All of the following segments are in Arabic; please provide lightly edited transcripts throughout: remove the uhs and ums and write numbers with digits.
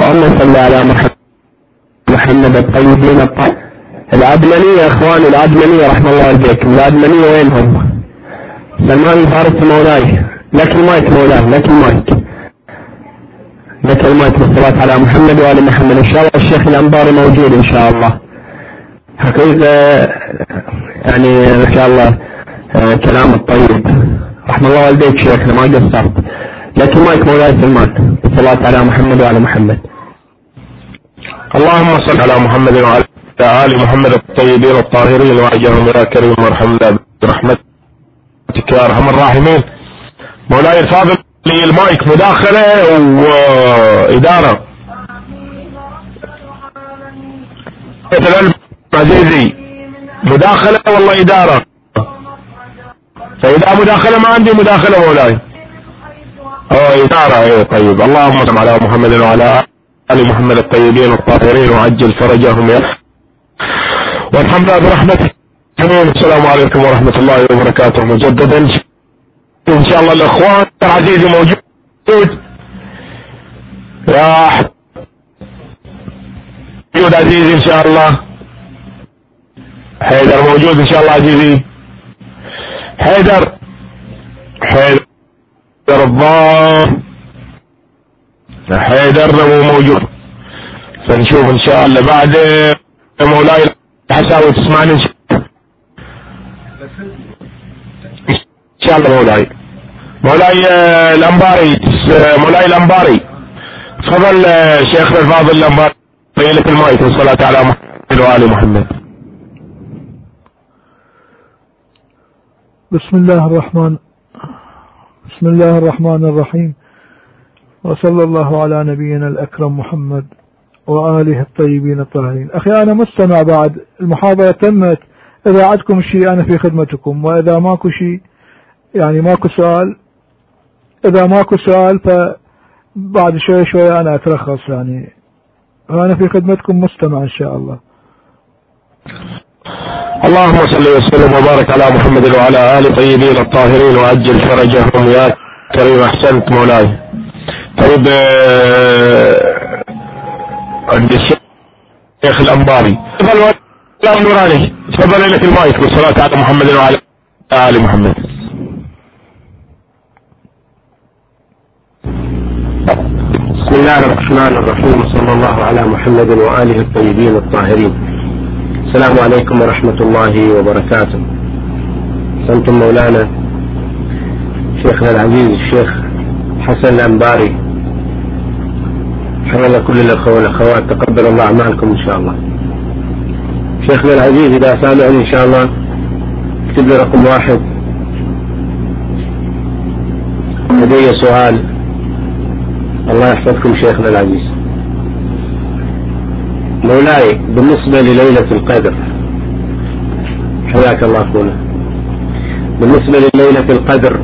اللهم صل على محمد الطيبين الطاهرين. العدمانية يا اخواني، العدمانية رحمه الله والديكم، العدمانية وينهم؟ سلمان الفارسي مولاي، لك المايك مولاي، لك المايك، لك المايك بالصلاة على محمد وآل محمد. ان شاء الله الشيخ الأنباري موجود ان شاء الله. حقيقة يعني ما شاء الله كلام الطيب، رحمه الله والديك شيخنا ما قصرت. لك المايك مولاي سلمان بالصلاة على محمد وآل محمد. اللهم صل على محمد وعلى آل محمد الطيبين الطاهرين وعجلهم يا كريم وارحمنا برحمتك يا ارحم الراحمين. مولاي الفاضل لي المايك مداخلة وإدارة عزيزي، مداخلة والله إدارة، فإذا مداخلة ما عندي مداخلة مولاي. إدارة. ايه طيب. اللهم صل على محمد وعلى آل محمد الطيبين الطاهرين وعجل فرجهم يا وارحمنا برحمتك. السلام عليكم ورحمة الله وبركاته مجددا. ان شاء الله الاخوان عزيزي موجود يا موجود عزيزي ان شاء الله. حيدر موجود ان شاء الله عزيزي. حيدر الضار حيدر مو موجود، فنشوف ان شاء الله بعد. مولاي حساوي تسمعني ان شاء الله. مولاي الأنباري، مولاي الأنباري تفضل شيخنا الفاضل الأنباري، لك المايك والصلاة على محمد وآل محمد. بسم الله الرحمن الرحيم، وصلى الله على نبينا الأكرم محمد وآله الطيبين الطاهرين. أخي أنا مستمع بعد المحاضرة تمت، إذا عندكم شيء أنا في خدمتكم، وإذا ماكو شيء يعني ماكو سؤال، إذا ماكو سؤال فبعد شوي أنا أترخص يعني، وأنا في خدمتكم مستمع إن شاء الله. اللهم صل وسلم وبارك على محمد وعلى آل طيبين الطاهرين وعجل فرجهم يا كريم. أحسنت مولاي. طيب عند الشيخ الأنباري تفضل يا نوراني، تفضل لك المايك والصلاة على محمد وعلى آل محمد. بسم الله الرحمن الرحيم، صلى الله على محمد وآله الطيبين الطاهرين. السلام عليكم ورحمة الله وبركاته. سنتم مولانا شيخنا العزيز الشيخ حسن الأنباري، حيا الله كل الأخوة والأخوات، تقبل الله أعمالكم إن شاء الله. شيخنا العزيز إذا سامعني إن شاء الله اكتب لي رقم 1. لدي سؤال. الله يحفظكم شيخنا العزيز. مولاي بالنسبة لليلة القدر، حياك الله أخونا، بالنسبة لليلة القدر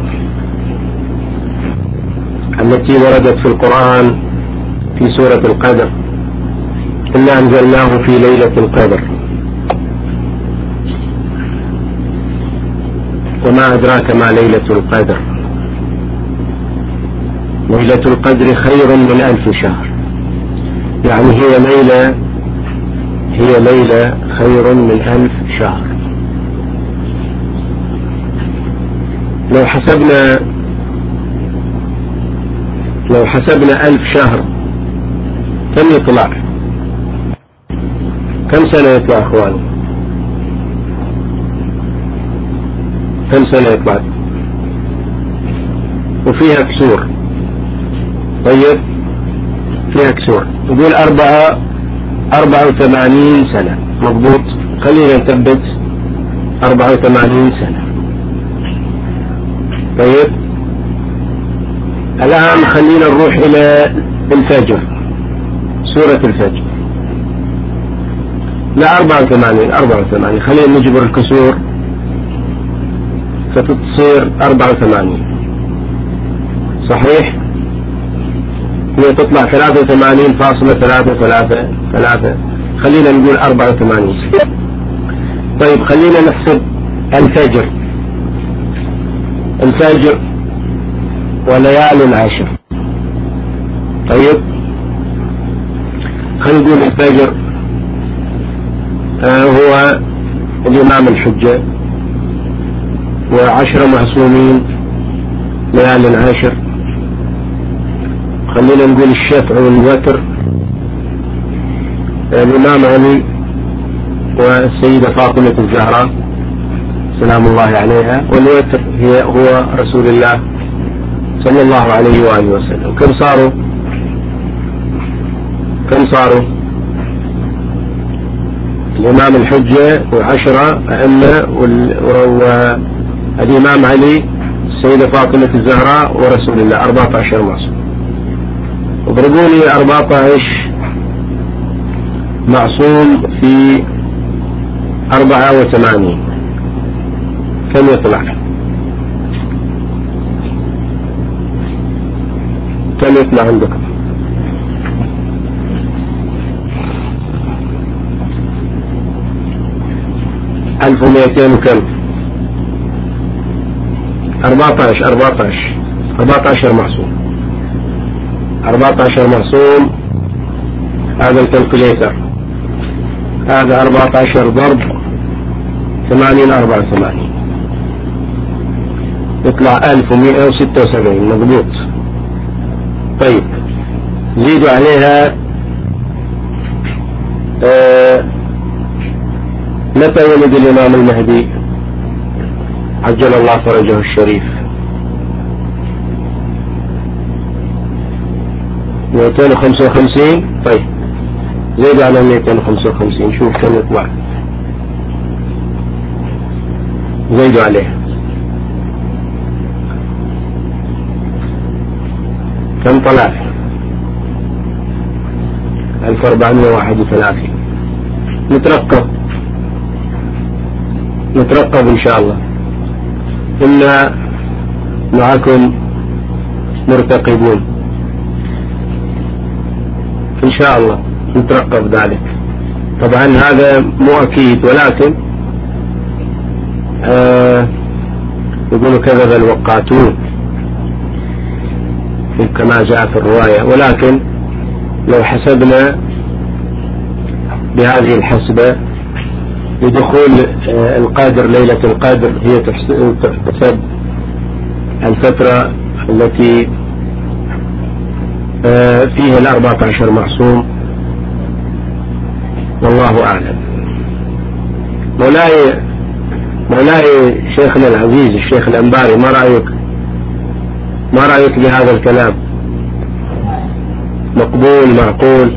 التي وردت في القرآن في سورة القدر، إنا أنزلناه في ليلة القدر، وما أدراك ما ليلة القدر، ليلة القدر خير من 1000 شهر، يعني هي ليلة خير من 1000 شهر. لو حسبنا 1000 شهر كم يطلع؟ كم سنة يطلع أخواني؟ كم سنة يطلع؟ وفيها كسور. طيب فيها كسور، يقول 84 سنة، مضبوط؟ خلينا نثبت 84 سنة. طيب الآن خلينا نروح إلى الفجر، سورة الفجر. لا 84 خلينا نجبر الكسور فتصير 84 صحيح؟ هي تطلع 83.333، خلينا نقول 84. طيب خلينا نحسب الفجر وليالي العشر. طيب خلينا نقول الفجر هو الإمام الحجة، و10 معصومين ليال العاشر. خلينا نقول الشفع والوتر الإمام علي والسيدة فاطمة الزهراء سلام الله عليها، والوتر هو رسول الله صلى الله عليه وآله وسلم. كم صاروا الإمام الحجة و10 أئمة، والإمام علي السيدة فاطمة الزهراء ورسول الله 14 معصوم. اضربوا لي 14 معصوم في 84 كم يطلع؟ عندكم؟ 1200 وكم؟ 14 معصوم. 14 معصوم، هذا الكالكوليتر، هذا 14 ضرب 80 84 يطلع 1176 مضبوط. طيب زيدوا عليها متى ولد الإمام المهدي عجل الله فرجه الشريف؟ 255. طيب زيدوا على 255 شوف كم يطلع، زيدوا عليه كم طلع؟ 1431. نترقب إن شاء الله، إنا معكم مرتقبون إن شاء الله، نترقب ذلك. طبعا هذا مو أكيد، ولكن يقولوا كذب الوقاتون كما جاء في الرواية، ولكن لو حسبنا بهذه الحسبة لدخول القادر ليلة القدر، هي تحسب الفترة التي فيها 14 معصوم، والله أعلم. مولاي شيخنا العزيز الشيخ الأنباري، ما رأيك بهذا الكلام؟ مقبول معقول؟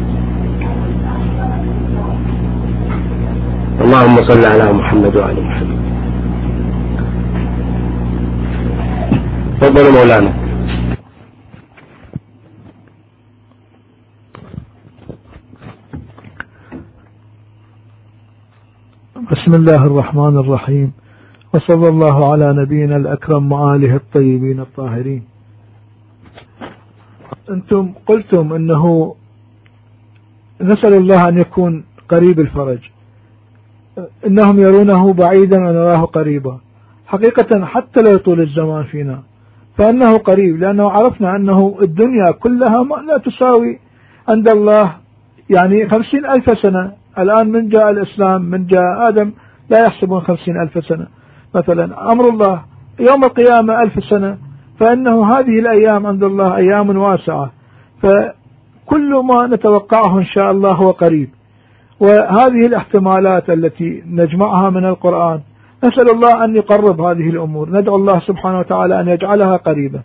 اللهم صل على محمد وعلى محمد. تفضل مولانا. بسم الله الرحمن الرحيم، وصلى الله على نبينا الأكرم وآله الطيبين الطاهرين. أنتم قلتم أنه نسأل الله أن يكون قريب الفرج، إنهم يرونه بعيدا ونراه قريبا. حقيقة حتى لا يطول الزمان فينا فإنه قريب، لأنه عرفنا أنه الدنيا كلها لا تساوي عند الله يعني 50,000 سنة. الآن من جاء الإسلام من جاء آدم لا يحسبون 50,000 سنة مثلا. أمر الله يوم القيامة 1000 سنة، فإنه هذه الأيام عند الله أيام واسعة، فكل ما نتوقعه إن شاء الله هو قريب. وهذه الاحتمالات التي نجمعها من القرآن نسأل الله أن يقرب هذه الأمور، ندعو الله سبحانه وتعالى أن يجعلها قريبة.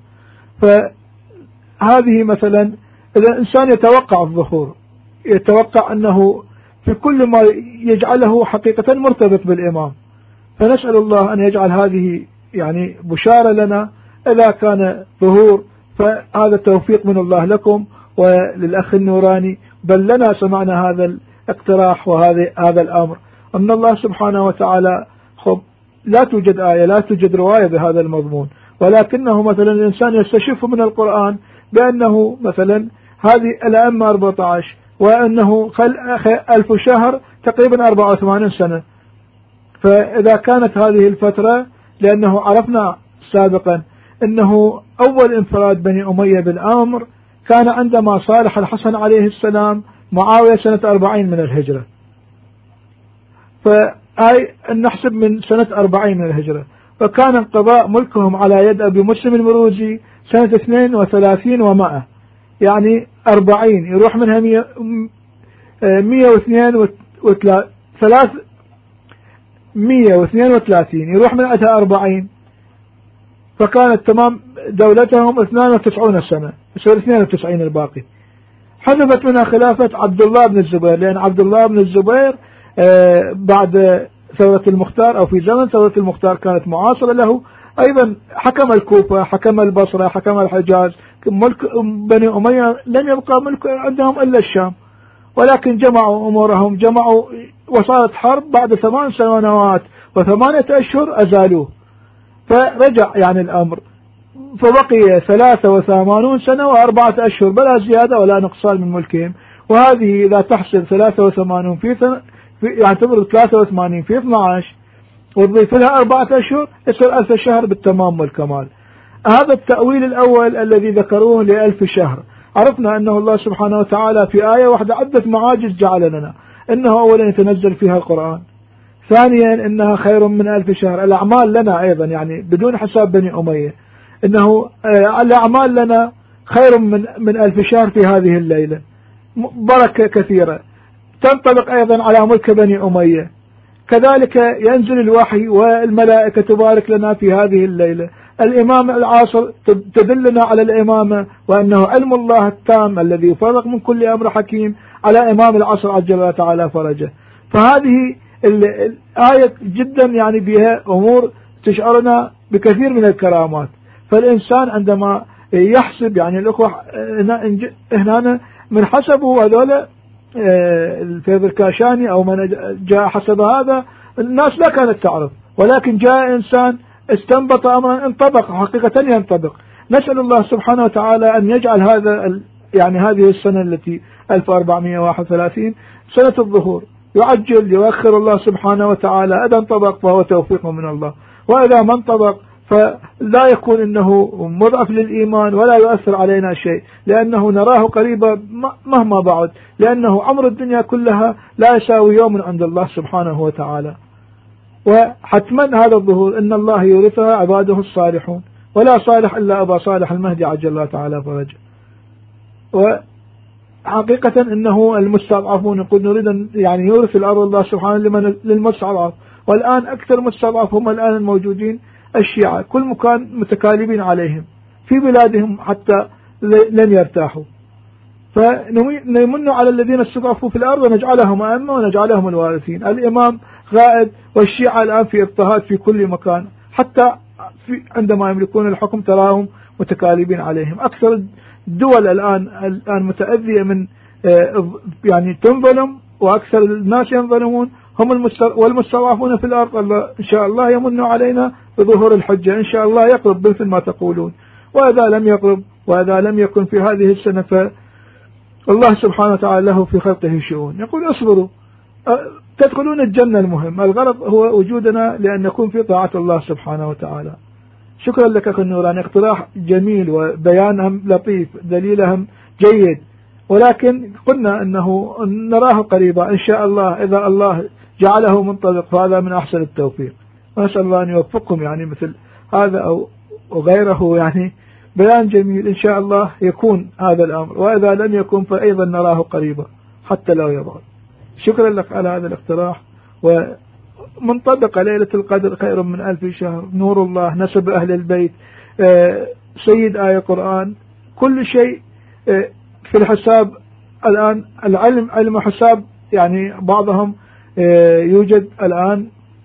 فهذه مثلا إذا الإنسان يتوقع الظهور، يتوقع أنه في كل ما يجعله حقيقة مرتبط بالإمام، فنسأل الله أن يجعل هذه يعني بشارة لنا إذا كان ظهور، فهذا توفيق من الله لكم وللأخ النوراني، بل لنا سمعنا هذا الاقتراح وهذا الأمر أن الله سبحانه وتعالى لا توجد آية لا توجد رواية بهذا المضمون، ولكنه مثلا الإنسان يستشف من القرآن بأنه مثلا هذه الأئمة 14 وأنه 1000 شهر تقريبا 84 سنة. فإذا كانت هذه الفترة، لأنه عرفنا سابقا أنه أول انفراد بني أمية بالأمر كان عندما صالح الحسن عليه السلام معاوية سنة 40 من الهجرة، فهاي نحسب من سنة 40 من الهجرة. فكان انقضاء ملكهم على يد أبي مسلم المروزي سنة 32 و100، يعني 40 يروح منها 132 يروح من عندها 40، فكانت تمام دولتهم 92 سنة، يصير 92 الباقي. حذفت منها خلافة عبد الله بن الزبير، لأن عبد الله بن الزبير بعد ثورة المختار أو في زمن ثورة المختار كانت معاصرة له، أيضا حكم الكوفة، حكم البصرة، حكم الحجاز. ملك بني أمية لم يبقى ملك عندهم إلا الشام، ولكن جمعوا أمورهم، جمعوا، وصارت حرب بعد 8 سنوات و8 أشهر أزالوه، فرجع يعني الأمر، فبقي 83 سنة و4 أشهر بلا زيادة ولا نقصان من ملكهم. وهذه إذا تحسب 83 في سنة، يعني تضرب 83 في 12 وتضيف لها 4 أشهر، يصير 1000 شهر بالتمام والكمال. هذا التأويل الأول الذي ذكروه ل1000 شهر. عرفنا أنه الله سبحانه وتعالى في آية واحدة عدة معاجز جعل لنا، إنه أولا يتنزل فيها القرآن، ثانيا إنها خير من 1000 شهر. الأعمال لنا أيضا يعني بدون حساب بني أمية، إنه الأعمال لنا خير من 1000 شهر في هذه الليلة، بركة كثيرة تنطبق أيضا على ملك بني أمية. كذلك ينزل الوحي والملائكة تبارك لنا في هذه الليلة. الإمام العاصر تدلنا على الإمامة، وأنه علم الله التام الذي يفرق من كل أمر حكيم على إمام العصر عجل الله تعالى فرجه. فهذه الآية جدا يعني بها أمور تشعرنا بكثير من الكرامات. فالإنسان عندما يحسب، يعني الأخوة هنا من حسبه هذول الفيض الكاشاني أو من جاء حسب هذا، الناس لا كانت تعرف، ولكن جاء إنسان استنبط أمرا انطبق، حقيقة ينطبق. نسأل الله سبحانه وتعالى أن يجعل هذا يعني هذه السنة التي 1431 سنة الظهور، يعجل يؤخر الله سبحانه وتعالى. إذا انطبق فهو توفيق من الله، وإذا ما انطبق فلا يكون إنه مضعف للإيمان ولا يؤثر علينا شيء، لأنه نراه قريبا مهما بعد، لأنه عمر الدنيا كلها لا يساوي يوم عند الله سبحانه وتعالى. وحتما هذا الظهور إن الله يورثها عباده الصالحون، ولا صالح إلا أبا صالح المهدي عجل الله تعالى فرجه. وحقيقة إنه المستضعفون يقول نريد أن يعني يورث الأرض الله سبحانه للمستضعف، والآن أكثر مستضعف هم الآن الموجودين الشيعة، كل مكان متكالبين عليهم في بلادهم حتى لن يرتاحوا. فنمن على الذين استضعفوا في الأرض ونجعلهم أئمة ونجعلهم الوارثين. الإمام غائب، والشيعة الآن في اضطهاد في كل مكان، حتى عندما يملكون الحكم تراهم متكالبين عليهم. أكثر الدول الآن متأذية من يعني تنظلم، وأكثر الناس ينظلمون هم والمستضعفون في الأرض. الله إن شاء الله يمن علينا بظهور الحجة، إن شاء الله يقرب مثل ما تقولون. وإذا لم يقرب وإذا لم يكن في هذه السنة فالله سبحانه وتعالى له في خلقه شؤون. يقول اصبروا تدخلون الجنة. المهم الغرض هو وجودنا لأن نكون في طاعة الله سبحانه وتعالى. شكرا لك أخي النوراني، اقتراح جميل وبيانهم لطيف، دليلهم جيد، ولكن قلنا أنه نراه قريبا إن شاء الله. إذا الله جعله منطلق فهذا من أحسن التوفيق. نسأل الله أن يوفقكم يعني مثل هذا أو غيره، يعني بيان جميل إن شاء الله يكون هذا الأمر، وإذا لم يكن فأيضا نراه قريبا حتى لو يبعد. شكرا لك على هذا الاقتراح. ومنطبق ليلة القدر خير من 1000 شهر، نور الله، نسب أهل البيت، سيد آية قرآن، كل شيء في الحساب. الآن العلم علم حساب، يعني بعضهم يوجد الآن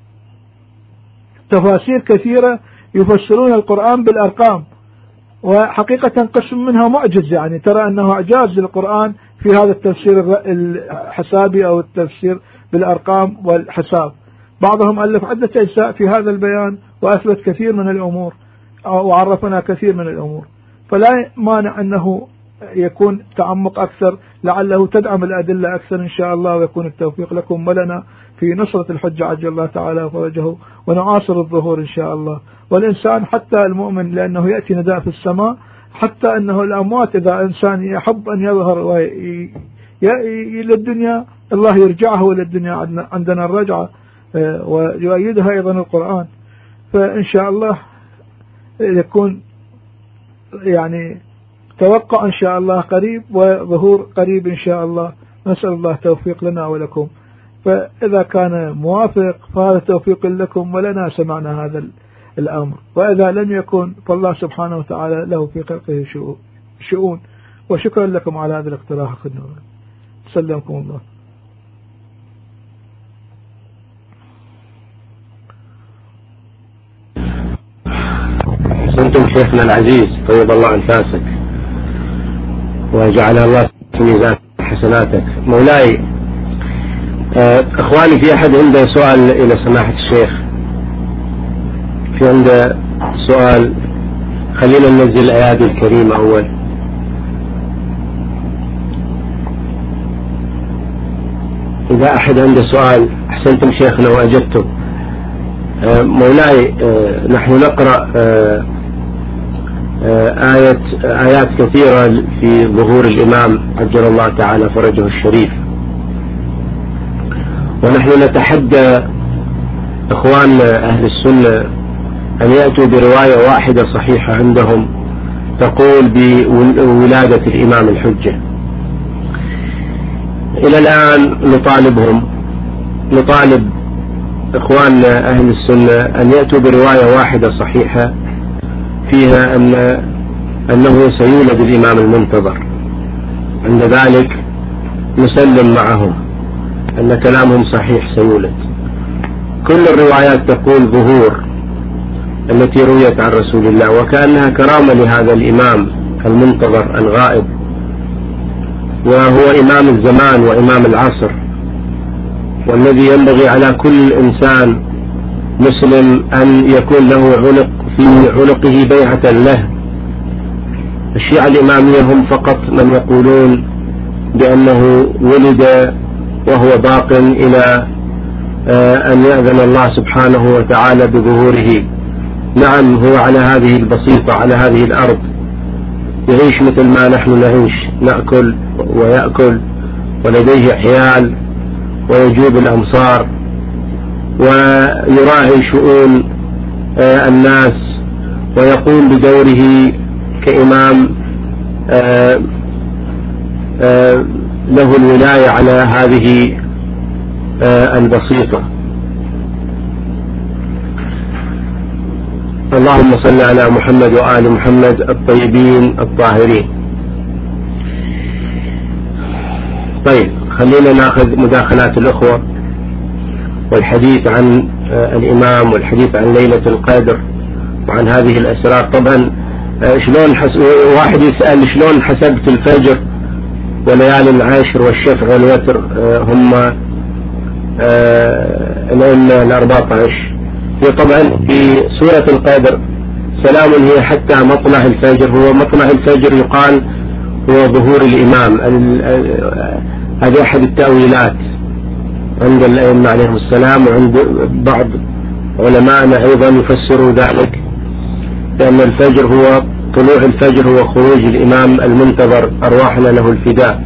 تفاسير كثيرة يفسرون القرآن بالأرقام، وحقيقة قسم منها معجز، يعني ترى أنه إعجاز للقرآن في هذا التفسير الحسابي أو التفسير بالأرقام والحساب. بعضهم ألف عدة أجزاء في هذا البيان وأثبت كثير من الأمور وعرفنا كثير من الأمور، فلا مانع أنه يكون تعمق أكثر، لعله تدعم الأدلة أكثر إن شاء الله، ويكون التوفيق لكم ولنا في نصرة الحج عجل الله تعالى فرجه، ونعاصر الظهور إن شاء الله. والإنسان حتى المؤمن لأنه يأتي نداء في السماء، حتى أنه الأموات إذا إنسان يحب أن يظهر للدنيا الله يرجعه إلى الدنيا، عندنا الرجعة ويؤيدها أيضا القرآن. فإن شاء الله يكون يعني توقع إن شاء الله قريب وظهور قريب إن شاء الله. نسأل الله توفيق لنا ولكم، فإذا كان موافق فهذا توفيق لكم ولنا، سمعنا هذا الأمر، وإذا لم يكن فالله سبحانه وتعالى له في خلقه شؤون. وشكرا لكم على هذا الاقتراح أخي النور، سلمكم الله. أنتم شيخنا العزيز طيب الله أنفاسك وجعل الله في ميزان حسناتك. مولاي اخواني في احد عنده سؤال الى سماحة الشيخ؟ في عنده سؤال؟ خلينا ننزل الايات الكريمة اول. اذا احد عنده سؤال احسنتم شيخنا واجبتم. مولاي نحن نقرأ آيات كثيرة في ظهور الإمام عجل الله تعالى فرجه الشريف، ونحن نتحدى إخوان أهل السنة أن يأتوا برواية واحدة صحيحة عندهم تقول بولادة الإمام الحجة. إلى الآن نطالب إخوان أهل السنة أن يأتوا برواية واحدة صحيحة فيها أنه سيولد الإمام المنتظر. عند ذلك نسلم معهم أن كلامهم صحيح سيولد. كل الروايات تقول ظهور التي رويت عن رسول الله، وكأنها كرامة لهذا الإمام المنتظر الغائب، وهو إمام الزمان وإمام العصر، والذي ينبغي على كل إنسان مسلم أن يكون له عنق في عنقه بيعة له. الشيعة الإمامية هم فقط من يقولون بأنه ولد وهو باق إلى أن يأذن الله سبحانه وتعالى بظهوره. نعم هو على هذه البسيطة على هذه الأرض يعيش مثل ما نحن نعيش، نأكل ويأكل ولديه عيال ويجوب الأمصار ويراعي شؤون الناس ويقوم بدوره كإمام له الولاية على هذه البسيطة. اللهم صل على محمد وآل محمد الطيبين الطاهرين. طيب خلينا ناخذ مداخلات الأخوة والحديث عن الإمام والحديث عن ليلة القدر وعن هذه الأسرار. طبعا شلون واحد يسأل شلون حسبت الفجر وليالي العشر والشفع والوتر هم الأئمة ال14؟ هي طبعا في سورة القدر سلام هي حتى مطلع الفجر. هو مطلع الفجر يقال هو ظهور الإمام. هذه أحد التأويلات عند الأئمة عليهم السلام، وعند بعض علماءنا أيضا يفسروا ذلك لأن الفجر هو طلوع الفجر هو خروج الإمام المنتظر أرواحنا له الفداء.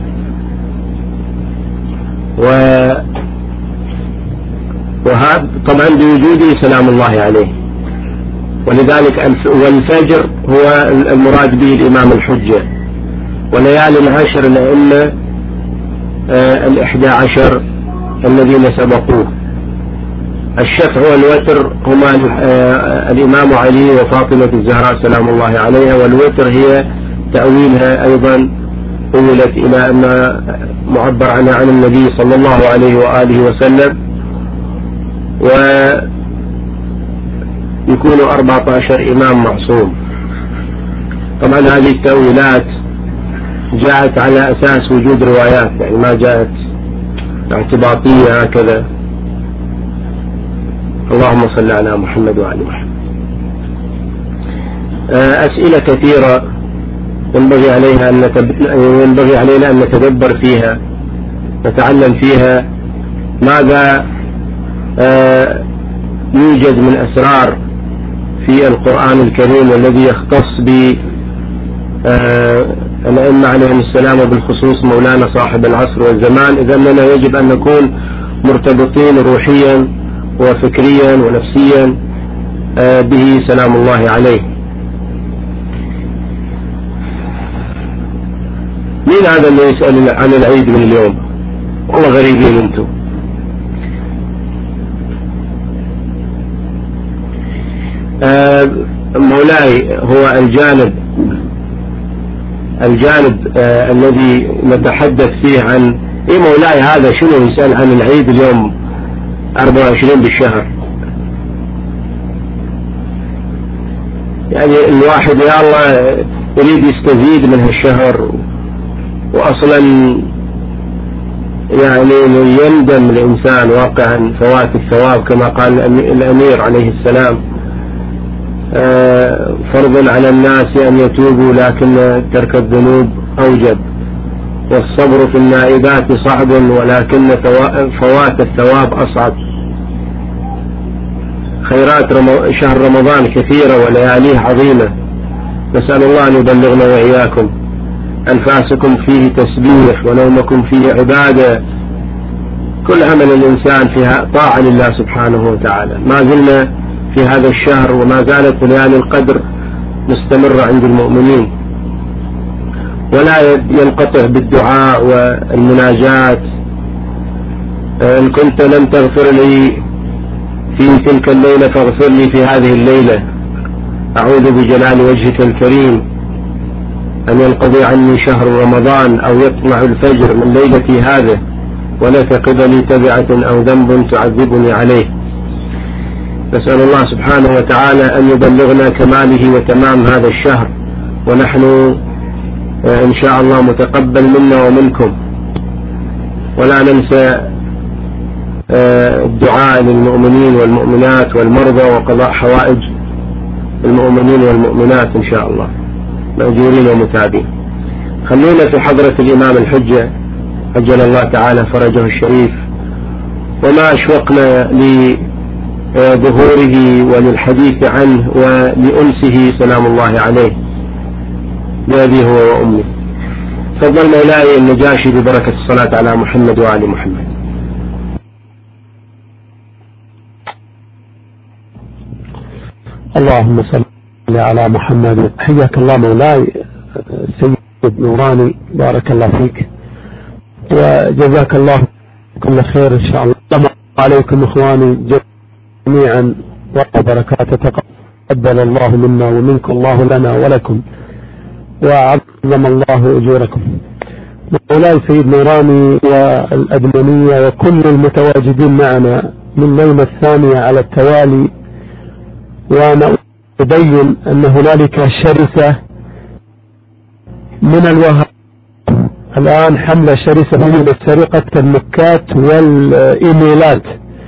وهذا طبعا بوجوده سلام الله عليه، ولذلك والفجر هو المراد به الإمام الحجة، وليالي العشر الأئمة 11 الذين سبقوه. الشفع والوتر هما الإمام علي وفاطمة الزهراء سلام الله عليها، والوتر هي تأويلها أيضا أولت إلى أن معبر عنها عن النبي صلى الله عليه وآله وسلم، ويكون 14 إمام معصوم. طبعا هذه التأويلات جاءت على أساس وجود روايات، يعني ما جاءت اعتباطية هكذا. اللهم صل على محمد وعلى محمد. أسئلة كثيرة ينبغي علينا أن نتدبر فيها، نتعلم فيها ماذا يوجد من أسرار في القرآن الكريم الذي يختص الأئمة عليهم السلام وبالخصوص مولانا صاحب العصر والزمان. إذا أننا يجب أن نكون مرتبطين روحيا وفكريا ونفسيا به سلام الله عليه. مين هذا اللي يسأل عن العيد من اليوم؟ والله غريبين انتم. مولاي هو الجانب الذي نتحدث فيه عن مولاي هذا شنو يسأل عن العيد اليوم 24 بالشهر؟ يعني الواحد يا الله يريد يستزيد من هالشهر، وأصلا يعني يندم الإنسان واقعا فوات الثواب كما قال الأمير عليه السلام. فرض على الناس أن يتوبوا لكن ترك الذنوب أوجب، والصبر في النائبات صعب ولكن فوات الثواب أصعب. خيرات شهر رمضان كثيرة ولياليه عظيمة، نسأل الله أن يبلغنا وإياكم. أنفاسكم فيه تسبيح ونومكم فيه عبادة، كل عمل الإنسان فيها طاعة لله سبحانه وتعالى. ما زلنا في هذا الشهر وما زالت ليالي القدر مستمرة عند المؤمنين، ولا ينقطع بالدعاء والمناجاة. إن كنت لم تغفر لي في تلك الليلة فاغفر لي في هذه الليلة. أعوذ بجلال وجهك الكريم أن ينقضي عني شهر رمضان أو يطلع الفجر من ليلتي هذا ولا تقض لي تبعة أو ذنب تعذبني عليه. نسأل الله سبحانه وتعالى أن يبلغنا كماله وتمام هذا الشهر، ونحن إن شاء الله متقبل منا ومنكم. ولا ننسى الدعاء للمؤمنين والمؤمنات والمرضى وقضاء حوائج المؤمنين والمؤمنات إن شاء الله مأجورين ومتابين. خلونا في حضرة الإمام الحجة عجل الله تعالى فرجه الشريف، وما أشوقنا لظهوره وللحديث عنه ولأنسه سلام الله عليه بأبيه هو وأمه. تفضل مولاي النجاشي ببركة الصلاة على محمد وآل محمد. اللهم صل على محمد. حياك الله مولاي سيد نوراني، بارك الله فيك وجزاك الله كل خير إن شاء الله. السلام عليكم إخواني جميعا وبركاته. تقبل الله منا ومنكم، الله لنا ولكم، وعظم الله أجوركم. مولاي سيد نوراني والأدمنية وكل المتواجدين معنا من الليلة الثانية على التوالي، وأنا أبين أن هنالك شرسة من الوهاب الآن، حملة شرسة من سرقة المكات والإيميلات.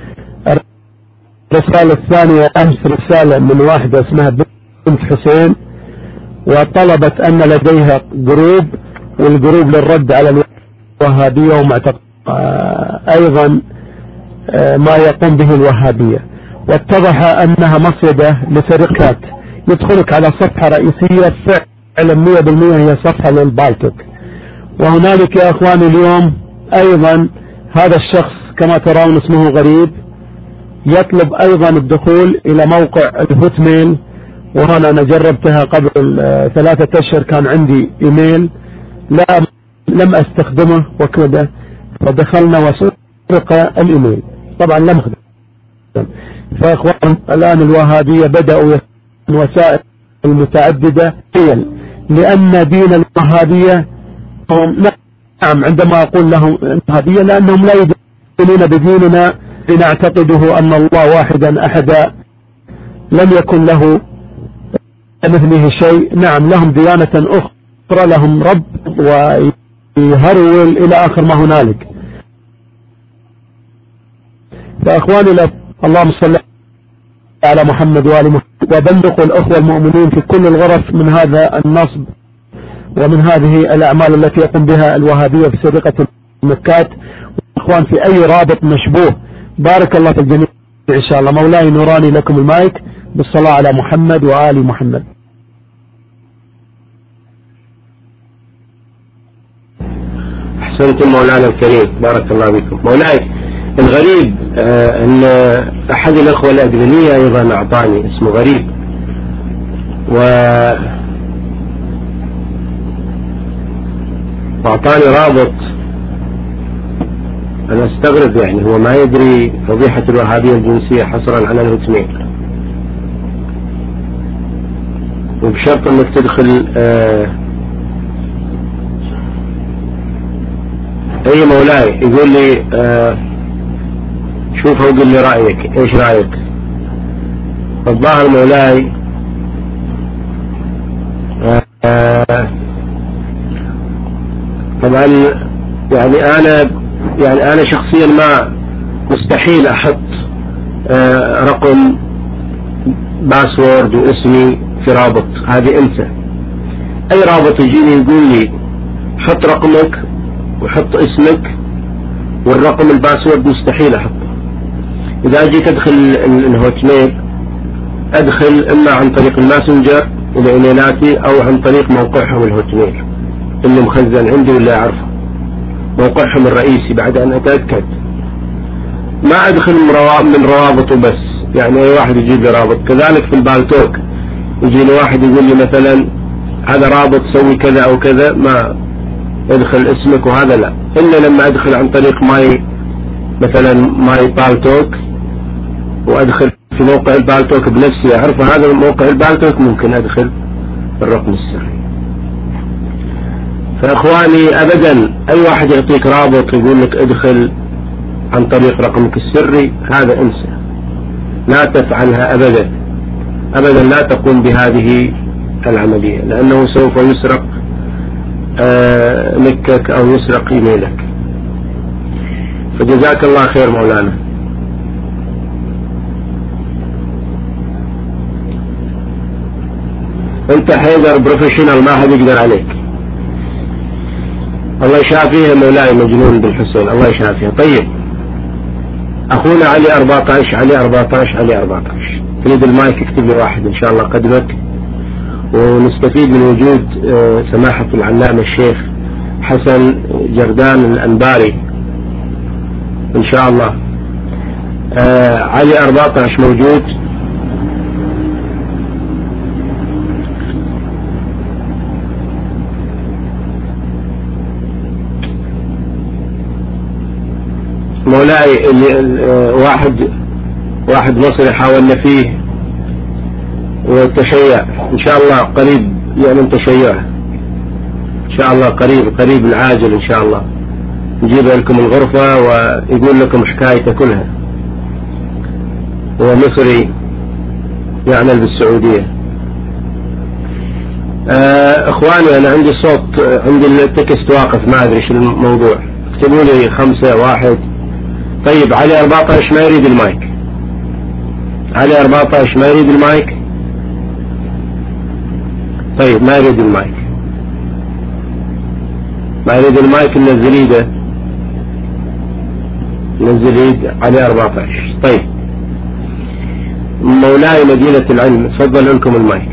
الرسالة الثانية أمس رسالة من واحدة اسمها بنت حسين، وطلبت أن لديها جروب، والجروب للرد على الوهابية ومعتقد أيضا ما يقوم به الوهابية. واتضح أنها مصيدة لسرقات. يدخلك على صفحة رئيسية فعلا 100% هي صفحة للبالتوك. وهنالك يا أخواني اليوم أيضا هذا الشخص كما ترون اسمه غريب يطلب أيضا الدخول إلى موقع الهوت ميل، وهنا أنا جربتها قبل 3 أشهر، كان عندي إيميل لم أستخدمه وكذا، فدخلنا وسرق الإيميل. طبعا لم أخدم. فإخوان الآن الوهابية بدأوا وسائل المتعددة لأن دين الوهابية نعم عندما أقول لهم الوهابية لأنهم لا يدينون بديننا لنعتقده أن الله واحدا أحدا لم يكن له مثله شيء. نعم لهم ديانة أخرى، لهم رب ويهرول إلى آخر ما هنالك. فأخواني اللهم صل على محمد وآل محمد، وبلغوا الأخوة المؤمنين في كل الغرف من هذا النصب ومن هذه الأعمال التي يقوم بها الوهابية في سرقة المكات. وإخوان في أي رابط مشبوه بارك الله في الجميع إن شاء الله. مولاي نوراني لكم المايك بالصلاة على محمد وآل محمد. أحسنتم مولانا الكريم، بارك الله بكم. مولاي الغريب أن أحد الأخوة الأدمنية أيضا أعطاني اسمه غريب، وأعطاني رابط. أنا أستغرب يعني هو ما يدري فضيحة الوهابية الجنسية حصرا على الهتمين، وبشرط أنك تدخل أي مولاي يقول لي شوف وقل لي رأيك، إيش رأيك؟ فالظاهر مولاي طبعا يعني أنا شخصيا ما مستحيل أحط رقم باسورد واسمي في رابط، هذه انسى. أي رابط يجيني يقول لي حط رقمك وحط اسمك والرقم الباسورد مستحيل أحطه. إذا جيت أدخل الهوت ميل أدخل إما عن طريق الماسنجر إلى إيميلاتي أو عن طريق موقعهم الهوت ميل اللي مخزن عندي ولا أعرفه، موقعهم الرئيسي بعد أن أتأكد. ما أدخل من روابط وبس، يعني أي واحد يجيب لي رابط. كذلك في البالتوك يجي لي واحد يقول لي مثلا هذا رابط سوي كذا أو كذا، ما ادخل اسمك وهذا لا، إلا لما أدخل عن طريق ماي بالتوك وأدخل في موقع البالتوك بنفسي أعرف هذا موقع البالتوك ممكن أدخل الرقم السري. فإخواني أبدا أي واحد يعطيك رابط يقول لك ادخل عن طريق رقمك السري، هذا انسى، لا تفعلها أبدا أبدا، لا تقوم بهذه العملية، لأنه سوف يسرق لكك أو يسرق إيميلك. فجزاك الله خير مولانا. انت حيدر بروفيشنال، ما حد يقدر عليك. الله يشافيه مولاي مجنون بالحسين، الله يشافيه. طيب اخونا علي 14 علي 14 علي 14 تريد المايك اكتب لي واحد ان شاء الله قدمك، ونستفيد من وجود سماحة العلامة الشيخ حسن جردان الأنباري ان شاء الله. علي 14 موجود؟ مولاي اللي واحد مصري حاولنا فيه والتشيع ان شاء الله قريب، يعني تشيع ان شاء الله قريب العاجل ان شاء الله نجيب لكم الغرفة ويقول لكم حكايته كلها. هو مصري يعمل بالسعودية. اخواني انا عندي صوت، عندي التكست واقف ما ادري شو الموضوع، اكتبوا لي 5 1. طيب علي 14 ما يريد المايك، علي 14 ما يريد المايك. طيب ما يريد المايك، ما يريد المايك، ننزل ايده، ننزل ايد علي 14. طيب مولاي مدينة العلم تفضل لكم المايك.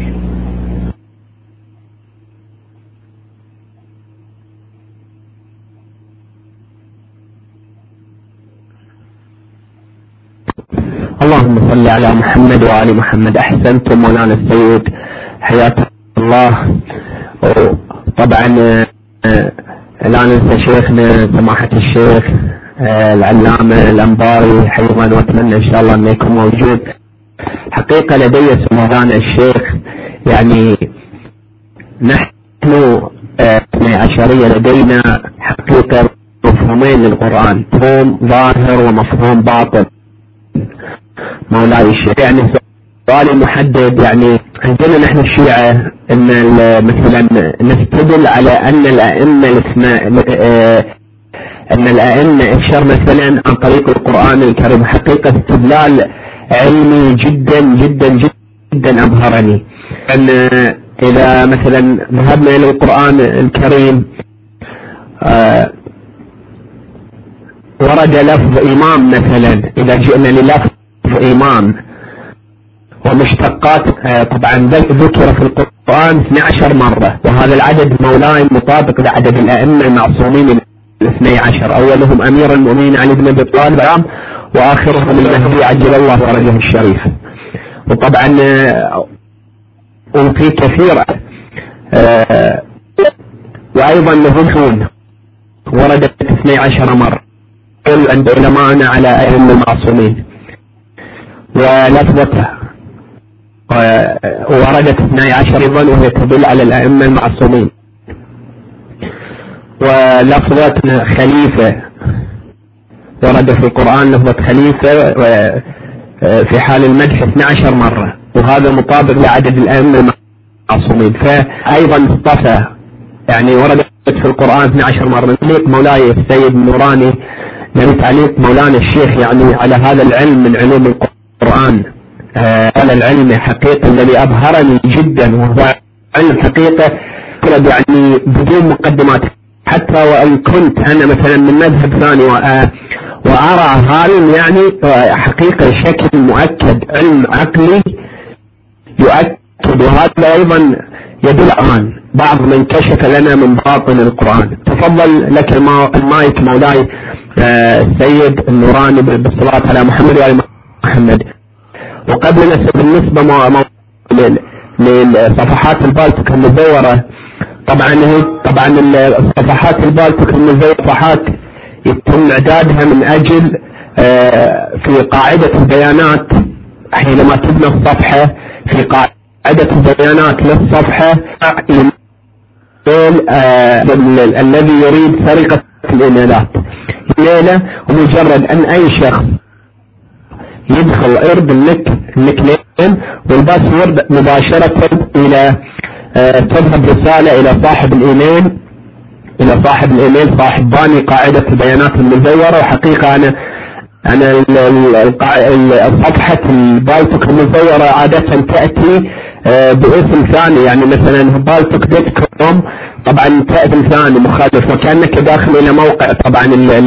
اللهم صل على محمد وآل محمد. أحسنتم مولانا السيد، حياكم الله. طبعا لا ننسى شيخنا سماحة الشيخ العلامة الأنباري حيضا، وأتمنى إن شاء الله أن يكون موجود. حقيقة لدي مولانا الشيخ يعني نحن 12 لدينا حقيقة مفهومين للقرآن، مفهوم ظاهر ومفهوم باطن مولاي الشيخ. يعني سؤالي محدد، يعني عندنا نحن الشيعة ان مثلا نستدل على ان الائمة اشار مثلا عن طريق القرآن الكريم. حقيقة استدلال علمي جدا جدا جدا ابهرني. ان اذا مثلا ذهبنا الى القرآن الكريم ورد لفظ امام مثلا، اذا جئنا للفظ إمام ومشتقات طبعا ذكر في القرآن 12 مرة، وهذا العدد مولاي مطابق لعدد الأئمة المعصومين ال12، أولهم أمير المؤمنين علي بن أبي طالب وآخرهم المهدي عجل الله فرجه الشريف. وطبعا وفي كثير وأيضا لهم وردت 12 مرة عند علماءنا على أئمة المعصومين، ولفظة وردت 12 أيضا وهي تدل على الأئمة المعصومين. ولفظة خليفة ورد في القرآن لفظة خليفة في حال المدح 12 مرة، وهذا مطابق لعدد الأئمة المعصومين. فأيضا اصطفى يعني وردت في القرآن 12 مرة. تعليق مولاي السيد النوراني يعني تعليق مولانا الشيخ يعني على هذا العلم من علوم القرآن، هذا العلم حقيقة الذي أبهرني جدا، وهو علم حقيقة يعني بدون مقدمات. حتى وإن كنت أنا مثلا من مذهب ثاني وأرى هذا يعني حقيقة شكل مؤكد، علم عقلي يؤكد، وهذا أيضا يدل عن بعض من كشف لنا من باطن القرآن. تفضل لك المايك مولاي السيد النوراني بالصلاة على محمد وعلى محمد. وقبل بالنسبة لصفحات البالتوك المزورة، طبعا الصفحات البالتوك المزورة صفحات يتم اعدادها من اجل في قاعدة البيانات حينما تبنى الصفحة، في قاعدة البيانات للصفحة الذي يريد سرقة الايميلات ليلة، ومجرد ان اي شخص يدخل ارض النيك نيم والباسورد مباشرة الى تذهب رسالة الى صاحب الايميل صاحب باني قاعدة البيانات المزورة. وحقيقة انا صفحة البالتوك المزورة عادة تأتي باسم ثاني، يعني مثلا baltok.com طبعا تأتي ثاني مخالف، وكأنك داخل الى موقع. طبعا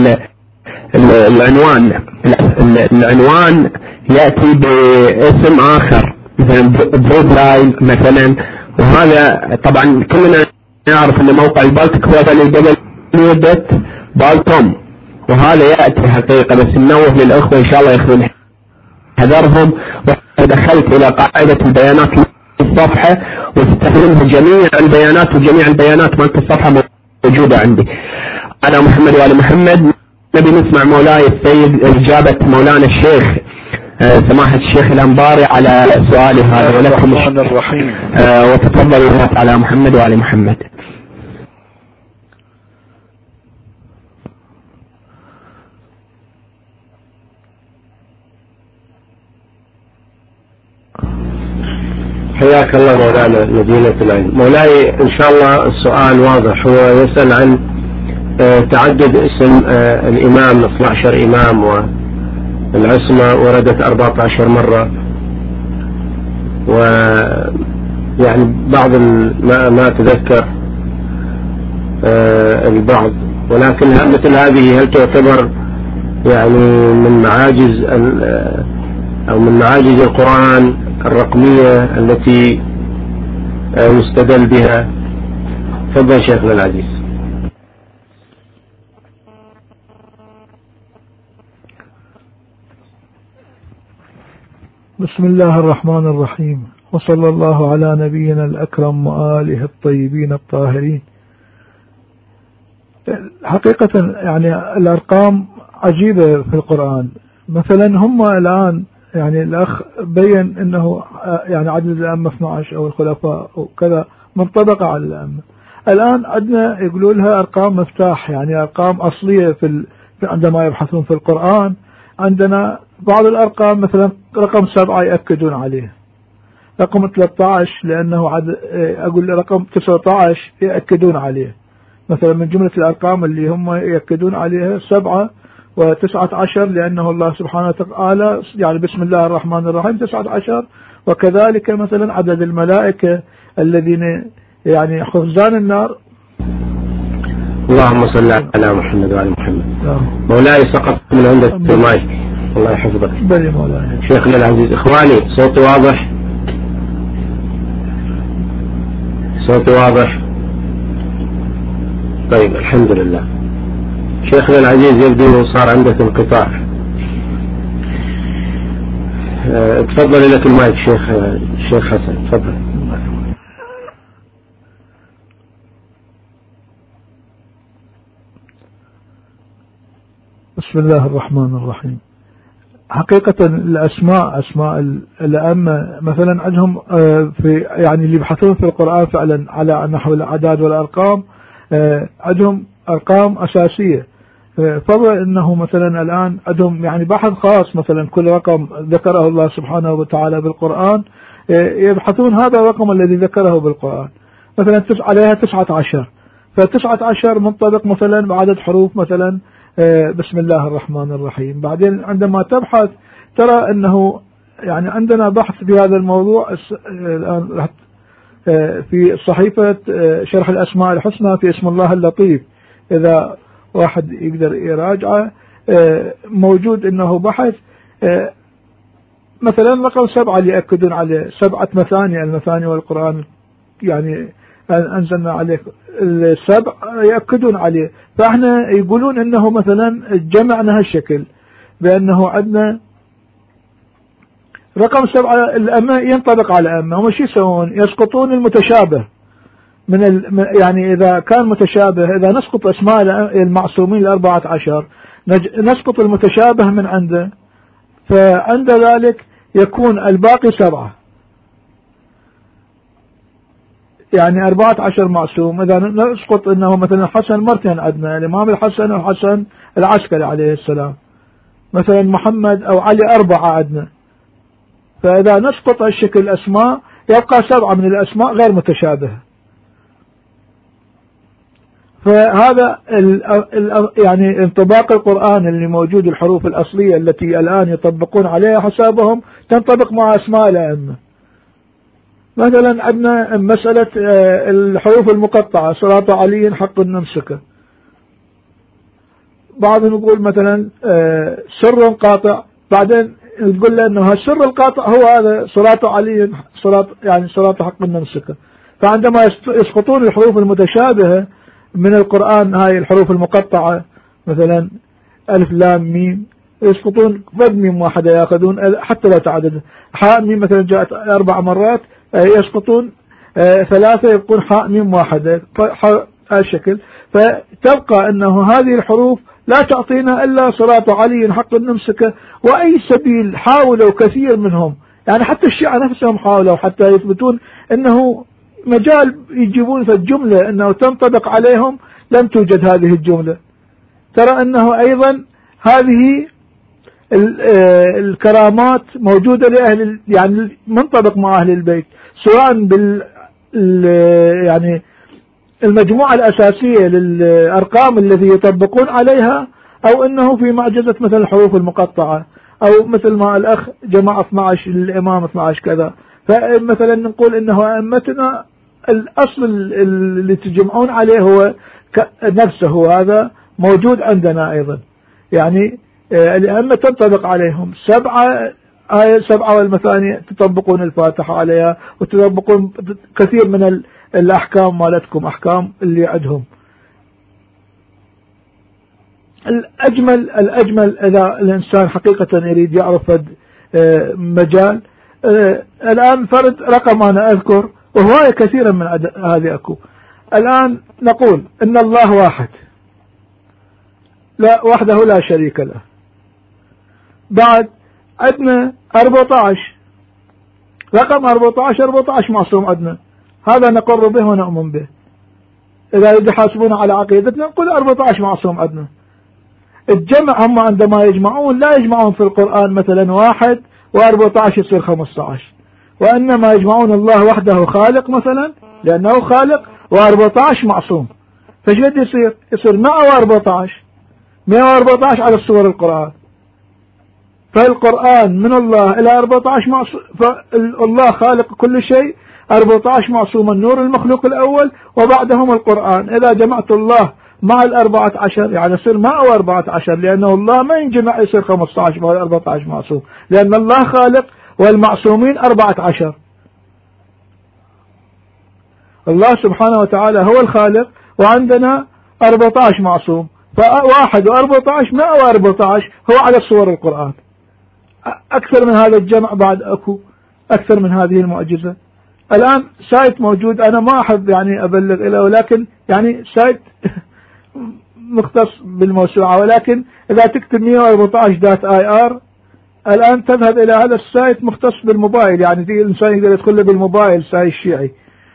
العنوان يأتي باسم آخر مثلا بروبلاين مثلا، وهذا طبعا كلنا نعرف ان موقع البالتوك هو www.baltom، وهذا يأتي حقيقة. بس ننوه للأخوة إن شاء الله يأخذون حذرهم. ودخلت إلى قاعدة البيانات الصفحة واستخدمها جميع البيانات، وجميع البيانات مالت الصفحة موجودة عندي. أنا محمد وعلى محمد. نبي نسمع مولاي السيد إجابة مولانا الشيخ سماحة الشيخ الأنباري على سؤالي هذا. ولكم الرحيم. وتفضلوا على محمد وعلى محمد. حياك الله مولانا مدينة العلم. مولاي إن شاء الله السؤال واضح، هو يسأل عن تعدد اسم الإمام 12 إمام، والعصمة وردت 14 مرة، ويعني بعض ما تذكر البعض، ولكن مثل هذه هل تعتبر يعني من معاجز أو من معاجز القرآن الرقمية التي يستدل بها؟ تفضل شيخنا العزيز. بسم الله الرحمن الرحيم، وصلى الله على نبينا الأكرم وآله الطيبين الطاهرين. حقيقة يعني الأرقام عجيبة في القرآن. مثلا هم الآن يعني الأخ بين أنه يعني عدد الأئمة 12 أو الخلفاء وكذا منطبقة على الأئمة. الآن عندنا يقولوا لها أرقام مفتاح، يعني أرقام أصلية عندما يبحثون في القرآن. عندنا بعض الأرقام مثلا رقم 7 يأكدون عليه، رقم 13 لأنه أقول رقم 19 يأكدون عليه. مثلا من جملة الأرقام اللي هم يأكدون عليها 7 و19 لأنه الله سبحانه وتعالى يعني بسم الله الرحمن الرحيم 19. وكذلك مثلا عدد الملائكة الذين يعني حفظان النار. اللهم صل على محمد وعلى محمد. مولاي سقط من عندك المايك، الله يحفظك. بلي مولاي. شيخنا العزيز، إخواني صوتي واضح؟ صوتي واضح؟ طيب الحمد لله. شيخنا العزيز يبدو صار عندك انقطاع. تفضل لك المايك شيخ حسن، تفضل. بسم الله الرحمن الرحيم. حقيقة الأسماء، أسماء الأئمة مثلا عندهم في يعني اللي يبحثون في القرآن فعلا على نحو الأعداد والأرقام، عندهم أرقام أساسية، فضلا أنه مثلا الآن عندهم يعني بحث خاص، مثلا كل رقم ذكره الله سبحانه وتعالى بالقرآن يبحثون هذا الرقم الذي ذكره بالقرآن، مثلا عليها 19، ف19 منطبق مثلا بعدد حروف مثلا بسم الله الرحمن الرحيم. بعدين عندما تبحث ترى أنه يعني عندنا بحث في هذا الموضوع الآن في صحيفة شرح الأسماء الحسنى في اسم الله اللطيف، إذا واحد يقدر يراجعه موجود أنه بحث مثلا رقم 7 اللي يأكدون عليه 7 مثاني، المثاني والقرآن يعني أنزلنا عليه 7 يأكدون عليه، فإحنا يقولون أنه مثلا جمعنا هالشكل بأنه عندنا رقم 7 الأمة ينطبق على الأمة. هم شو يسوون؟ يسقطون المتشابه من يعني إذا كان متشابه، إذا نسقط أسماء المعصومين 14 نسقط المتشابه من عنده، فعند ذلك يكون الباقي 7، يعني 14 معصوم. إذا نسقط أنه مثلا الحسن مرتين عندنا الإمام الحسن والحسن العسكري عليه السلام، مثلا محمد أو علي 4 عندنا، فإذا نسقط الشكل أسماء يبقى 7 من الأسماء غير متشابهة. فهذا يعني انطباق القرآن اللي موجود، الحروف الأصلية التي الآن يطبقون عليها حسابهم تنطبق مع أسماء الأئمة. مثلا عندنا مسألة الحروف المقطعة، صراط علي حق نمسكه، بعضهم يقول مثلا سر قاطع، بعدين تقول له انه السر القاطع هو هذا صراط علي، يعني صراط حق نمسكه. فعندما يسقطون الحروف المتشابهة من القرآن، هاي الحروف المقطعة مثلا ألف لام ميم، يسقطون فد ميم واحدة يأخذون حتى لا تعدد. حاء ميم مثلا جاءت 4 مرات يسقطون 3 يبقون حاء ميم واحدة الشكل، فتبقى أنه هذه الحروف لا تعطينا إلا صراط علي حق نمسكه. وأي سبيل حاولوا كثير منهم، يعني حتى الشيعة نفسهم حاولوا حتى يثبتون أنه مجال يجيبون في الجملة أنه تنطبق عليهم، لم توجد هذه الجملة. ترى أنه أيضا هذه الكرامات موجودة لأهل، يعني منطبق مع أهل البيت، سواء يعني المجموعة الأساسية للأرقام الذي يطبقون عليها، أو أنه في معجزة مثل الحروف المقطعة، أو مثل ما الأخ جمع 12 الإمام 12 كذا. فمثلا نقول أنه أئمتنا الأصل اللي تجمعون عليه هو نفسه، هذا موجود عندنا أيضا، يعني الأئمة تنطبق عليهم 7 آية 7 والمثاني تطبقون الفاتحة عليها، وتطبقون كثير من الأحكام مالتكم، أحكام اللي عندهم. الأجمل إذا الإنسان حقيقة يريد يعرف مجال، الآن فرد رقم أنا أذكر وهواية كثيرا من هذه أكو. الآن نقول إن الله واحد، لا وحده لا شريك له. بعد عندنا 14 رقم 14 معصوم عندنا، هذا نقر به ونؤمن به. إذا يحاسبون على عقيدتنا نقول 14 معصوم عندنا. الجمع هم عندما يجمعون لا يجمعون في القرآن مثلا 1 و14 يصير 15، وإنما يجمعون الله وحده خالق مثلا لأنه خالق، و14 معصوم. فشد يصير 114 على الصور القرآن. فالقرآن من الله إلى 14 معصوم، فالله خالق كل شيء، 14 معصوم النور المخلوق الأول، وبعدهم القرآن. إذا جمعت الله مع 14 يعني يصير 114، لأنه الله ما ينجمع يصير 15 مع 14 معصوم، لأن الله خالق والمعصومين 14. الله سبحانه وتعالى هو الخالق، وعندنا 14 معصوم. ف1 و14 114 هو عدد سور القرآن. أكثر من هذا الجمع بعد أكو أكثر من هذه المعجزة. الآن سايت موجود، أنا ما أحب يعني أبلغ إليه، ولكن يعني سايت مختص بالموسوعة، ولكن إذا تكتب 114.ir الآن تذهب إلى هذا السايت مختص بالموبايل، يعني الإنسان يقدر يدخل له بالموبايل سايت الشيعي.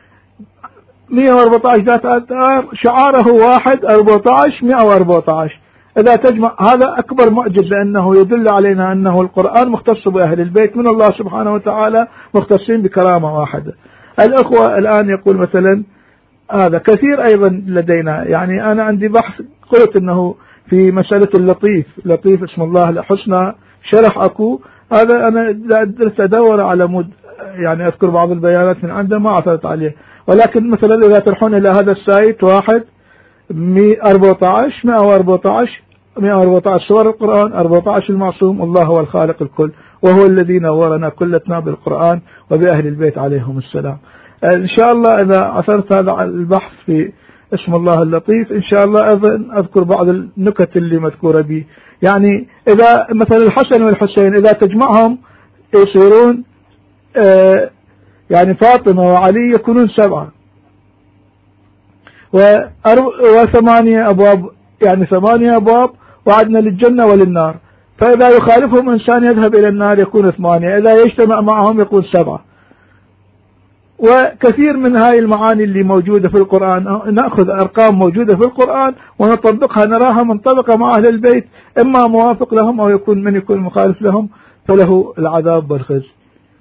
114.ir شعاره 1 14 إذا تجمع هذا أكبر معجز، لأنه يدل علينا أنه القرآن مختص بأهل البيت من الله سبحانه وتعالى، مختصين بكرامة واحدة. الأخوة الآن يقول مثلا هذا كثير أيضا لدينا، يعني أنا عندي بحث قلت أنه في مسألة لطيف اسم الله الحسنى شرح أكو، هذا أنا درست أدور على مود يعني أذكر بعض البيانات من عنده ما عثرت عليه، ولكن مثلا إذا تروحون إلى هذا السايت 114 سور القرآن، 14 المعصوم، الله هو الخالق الكل، وهو الذي نورنا كلتنا بالقرآن وبأهل البيت عليهم السلام. إن شاء الله إذا عثرت هذا البحث في اسم الله اللطيف إن شاء الله أذكر بعض النكت اللي مذكورة به. يعني إذا مثلا الحسن والحسين إذا تجمعهم يصيرون يعني فاطمة وعلي يكونون 7 و8 أبواب، يعني 8 أبواب وعدنا للجنة وللنار، فإذا يخالفهم إنسان يذهب إلى النار يكون 8، إذا يجتمع معهم يكون 7. وكثير من هاي المعاني اللي موجودة في القرآن نأخذ أرقام موجودة في القرآن ونطبقها، نراها منطبقة مع أهل البيت، إما موافق لهم أو يكون من يكون مخالف لهم فله العذاب والخزي.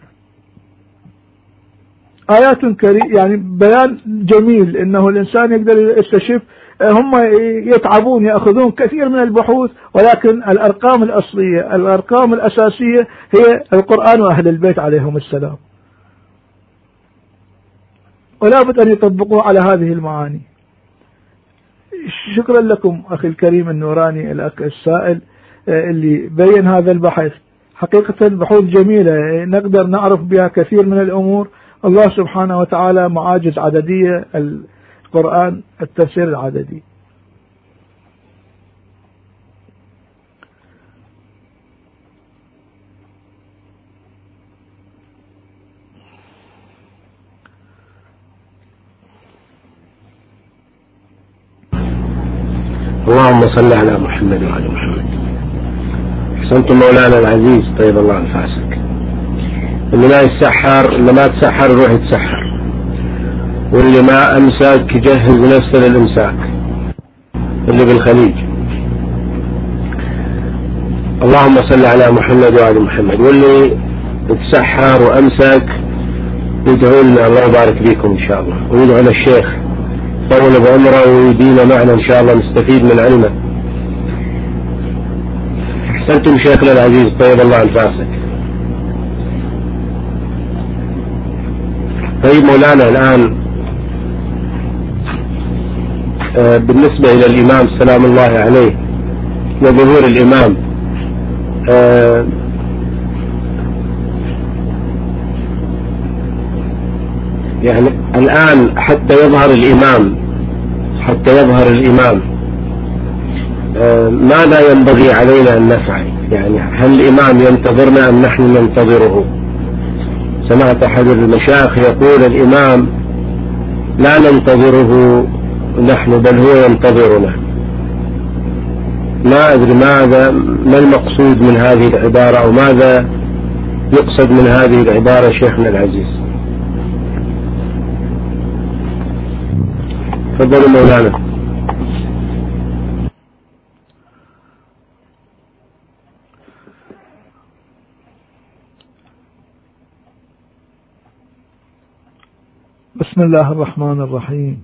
آيات يعني بيان جميل إنه الإنسان يقدر يستشف. هم يتعبون يأخذون كثير من البحوث، ولكن الأرقام الأصلية الأرقام الأساسية هي القرآن وأهل البيت عليهم السلام، ولا بد أن يطبقوا على هذه المعاني. شكرا لكم أخي الكريم النوراني السائل اللي بين هذا البحث، حقيقة بحوث جميلة نقدر نعرف بها كثير من الأمور. الله سبحانه وتعالى معاجز عددية، القرآن التفسير العددي. اللهم صل على محمد وعلى محمد. احسنتم مولانا العزيز طيب الله انفاسك. اللي ما يتسحر، اللي ما تسحر يروح يتسحر، واللي ما امساك يجهز نفسه للامساك اللي بالخليج. اللهم صل على محمد وعلى محمد. واللي يتسحر وامسك يدعو لنا الله يبارك بكم ان شاء الله، ويدعو للشيخ طول بعمره ويدينا معنا ان شاء الله نستفيد من علمه. احسنتم شيخنا العزيز طيب الله انفاسك. طيب مولانا الآن بالنسبة إلى الإمام سلام الله عليه وظهور الإمام، يعني الآن حتى يظهر الإمام ماذا ينبغي علينا أن نفعل؟ يعني هل الإمام ينتظرنا أم نحن ننتظره؟ سمعت أحد المشايخ يقول الإمام لا ننتظره نحن بل هو ينتظرنا. ما أدري ما المقصود من هذه العبارة، أو ماذا يقصد من هذه العبارة شيخنا العزيز. تفضلوا مولانا. بسم الله الرحمن الرحيم.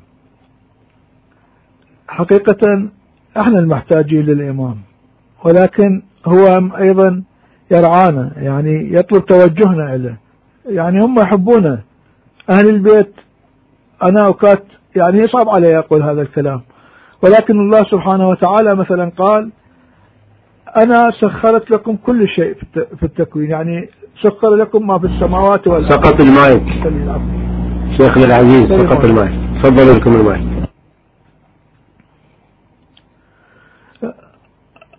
حقيقة احنا المحتاجين للإمام، ولكن هو أيضا يرعانا، يعني يطلب توجهنا إليه، يعني هم يحبونه أهل البيت. أنا أوقات يعني يصعب علي أقول هذا الكلام، ولكن الله سبحانه وتعالى مثلا قال أنا سخرت لكم كل شيء في التكوين، يعني سخر لكم ما في السماوات والأرض. سقط المايك شيخنا العزيز، سقط المايك. تفضلوا لكم المايك.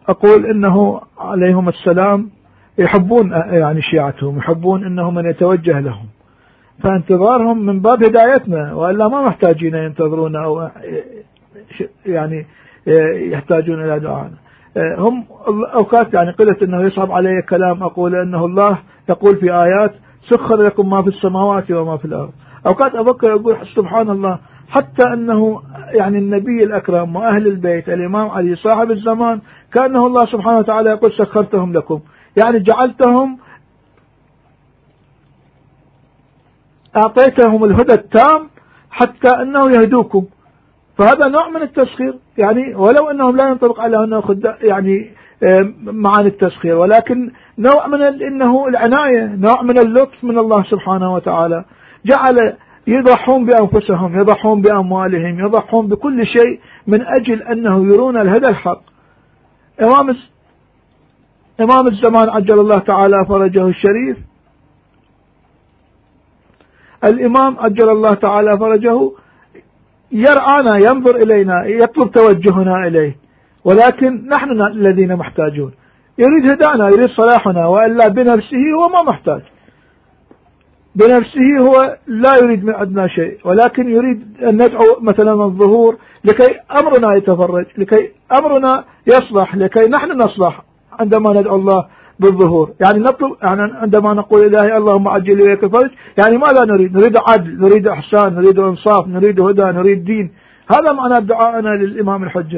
أقول إنه عليهم السلام يحبون يعني شيعتهم، يحبون إنه من يتوجه لهم، فانتظارهم من باب هدايتنا، وإلا ما محتاجين ينتظرون أو يعني يحتاجون إلى دعاءنا. هم أوقات يعني قلت أنه يصعب علي كلام أقول أنه الله يقول في آيات سخر لكم ما في السماوات وما في الأرض. أوقات أفكر أقول سبحان الله، حتى أنه يعني النبي الأكرم وأهل البيت الإمام علي صاحب الزمان كأنه الله سبحانه وتعالى يقول سخرتهم لكم، يعني جعلتهم أعطيتهم الهدى التام حتى أنه يهدوكم، فهذا نوع من التسخير، يعني ولو أنهم لا ينطبق على أنه يعني معاني التسخير، ولكن نوع من إنه العناية، نوع من اللطف من الله سبحانه وتعالى، جعل يضحون بأنفسهم، يضحون بأموالهم، يضحون بكل شيء من أجل أنه يرون الهدى الحق. إمام الزمان عجل الله تعالى فرجه الشريف، الإمام عجل الله تعالى فرجه يرعانا، ينظر إلينا، يطلب توجهنا إليه، ولكن نحن الذين محتاجون، يريد هدانا، يريد صلاحنا، وإلا بنفسه هو ما محتاج، بنفسه هو لا يريد من عندنا شيء، ولكن يريد أن ندعو مثلا الظهور لكي أمرنا يتفرج، لكي أمرنا يصلح، لكي نحن نصلح عندما ندعو الله بالظهور. يعني نطلب، يعني عندما نقول إلهي اللهم عجل إليك الفرج، يعني ماذا نريد؟ نريد عدل، نريد إحسان، نريد إنصاف، نريد هدى، نريد دين. هذا معنى دعائنا للإمام الحجة.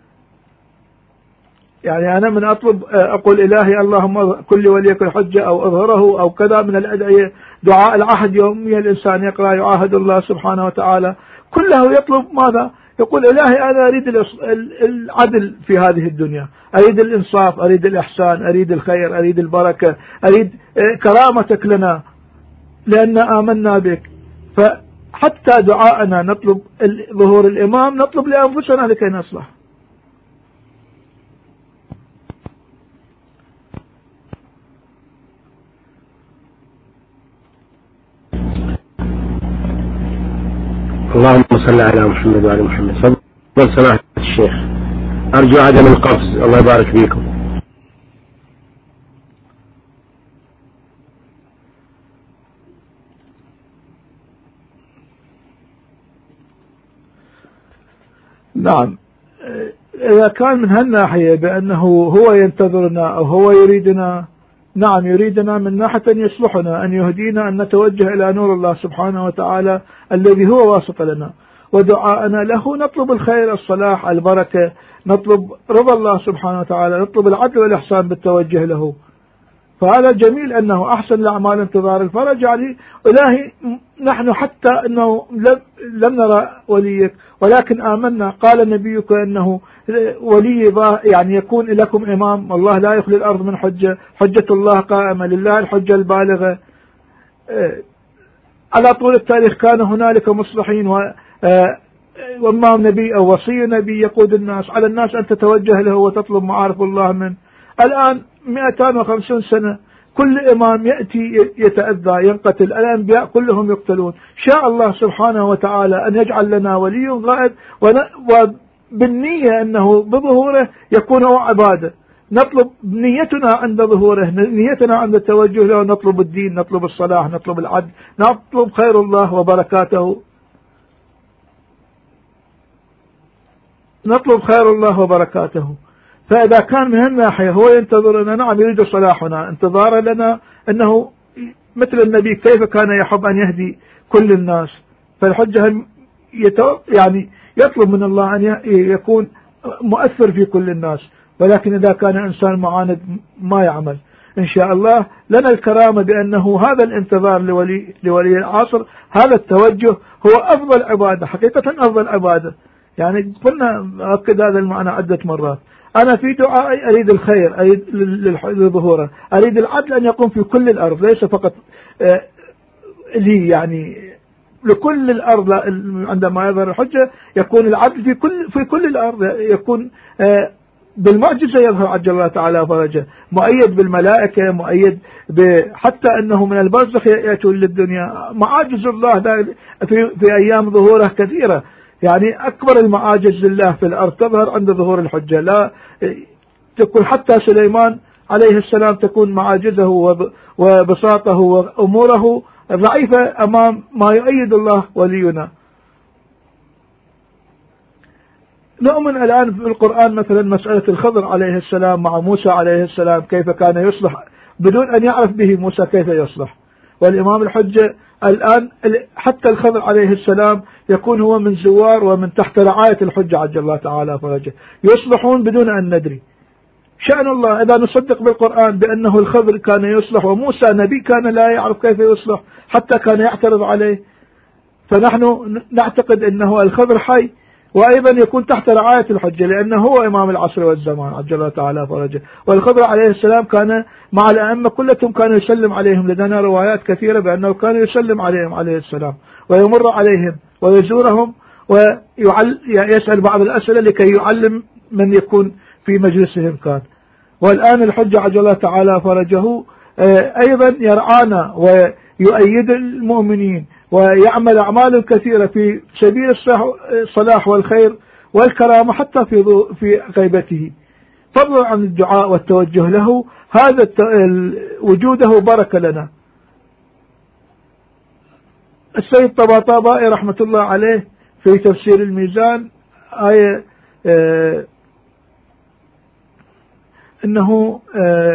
يعني أنا من أقول إلهي اللهم كل وليك الحجة أو أظهره أو كذا من الأدعية، دعاء العهد يوميا الإنسان يقرأ يعاهد الله سبحانه وتعالى، كله يطلب ماذا؟ يقول إلهي أنا أريد العدل في هذه الدنيا، أريد الإنصاف، أريد الإحسان، أريد الخير، أريد البركة، أريد كرامتك لنا لأن آمنا بك. فحتى دعاءنا نطلب ظهور الإمام، نطلب لأنفسنا لكي نصلح. اللهم صل على محمد وعلى محمد. تفضل سماحة الشيخ، أرجو عدم القفز، الله يبارك فيكم. نعم، إذا كان من هالناحية بأنه هو ينتظرنا أو هو يريدنا، نعم يريدنا من ناحية أن يصلحنا، أن يهدينا، أن نتوجه إلى نور الله سبحانه وتعالى الذي هو واسط لنا، ودعاءنا له نطلب الخير، الصلاح، البركة، نطلب رضا الله سبحانه وتعالى، نطلب العدل والإحسان بالتوجه له. فهذا جميل أنه أحسن الأعمال انتظار الفرج. يعني إلهي نحن حتى أنه لم نرى وليك، ولكن آمنا، قال نبيك أنه ولي يعني يكون لكم إمام، والله لا يخلي الأرض من حجة، حجة الله قائمة، لله الحجة البالغة. على طول التاريخ كان هنالك مصلحين وإمام نبي أو وصي نبي يقود الناس، على الناس أن تتوجه له وتطلب معارف الله منه. الآن 250 سنة كل إمام يأتي يتأذى ينقتل، الأنبياء كلهم يقتلون. شاء الله سبحانه وتعالى أن يجعل لنا ولي غائب، وبالنية أنه بظهوره يكون هو عبادة، نطلب نيتنا عند ظهوره، نيتنا عند التوجه له، نطلب الدين، نطلب الصلاح، نطلب العدل، نطلب خير الله وبركاته، نطلب خير الله وبركاته. فإذا كان من هالناحية هو ينتظرنا، نعم يريد صلاحنا، انتظاره لنا أنه مثل النبي كيف كان يحب أن يهدي كل الناس، فالحجة يعني يطلب من الله أن يكون مؤثر في كل الناس، ولكن إذا كان إنسان معاند ما يعمل. إن شاء الله لنا الكرامة بأنه هذا الانتظار لولي العصر، هذا التوجه هو أفضل عبادة، حقيقة أفضل عبادة. يعني قلنا أكد هذا المعنى عدة مرات. أنا في دعائي أريد الخير، أريد لظهوره، أريد العدل أن يقوم في كل الأرض، ليس فقط لي، يعني لكل الأرض. عندما يظهر الحجة يكون العدل في كل الأرض، يكون بالمعجزة يظهر عجل الله تعالى فرجه، مؤيد بالملائكة، مؤيد حتى أنه من البرزخ يأتون للدنيا. معاجز الله في أيام ظهوره كثيرة، يعني أكبر المعاجز لله في الأرض تظهر عند ظهور الحجة. لا تكون حتى سليمان عليه السلام تكون معاجزه وبساطه وأموره ضعيفة أمام ما يؤيد الله ولينا. نؤمن الآن في القرآن مثلا مسألة الخضر عليه السلام مع موسى عليه السلام كيف كان يصلح بدون أن يعرف به موسى كيف يصلح. والإمام الحجة الآن حتى الخضر عليه السلام يكون هو من زوار ومن تحت رعاية الحجة عجل الله تعالى فرجه، يصلحون بدون أن ندري. شأن الله إذا نصدق بالقرآن بأنه الخضر كان يصلح وموسى نبي كان لا يعرف كيف يصلح حتى كان يعترض عليه، فنحن نعتقد أنه الخضر حي وأيضا يكون تحت رعاية الحجة لأنه هو إمام العصر والزمان عجل الله تعالى فرجه. والخضر عليه السلام كان مع الأئمة كلهم كانوا يسلم عليهم، لدينا روايات كثيرة بأنه كان يسلم عليهم عليه السلام ويمر عليهم ويزورهم ويسأل بعض الأسئلة لكي يعلم من يكون في مجلسهم كان. والآن الحجة عجل الله تعالى فرجه أيضا يرعانا ويؤيد المؤمنين ويعمل أعمال كثيرة في سبيل الصلاح والخير والكرامة حتى في غيبته، فضلا عن الدعاء والتوجه له. هذا وجوده بركة لنا. السيد طباطبائي رحمة الله عليه في تفسير الميزان آية إنه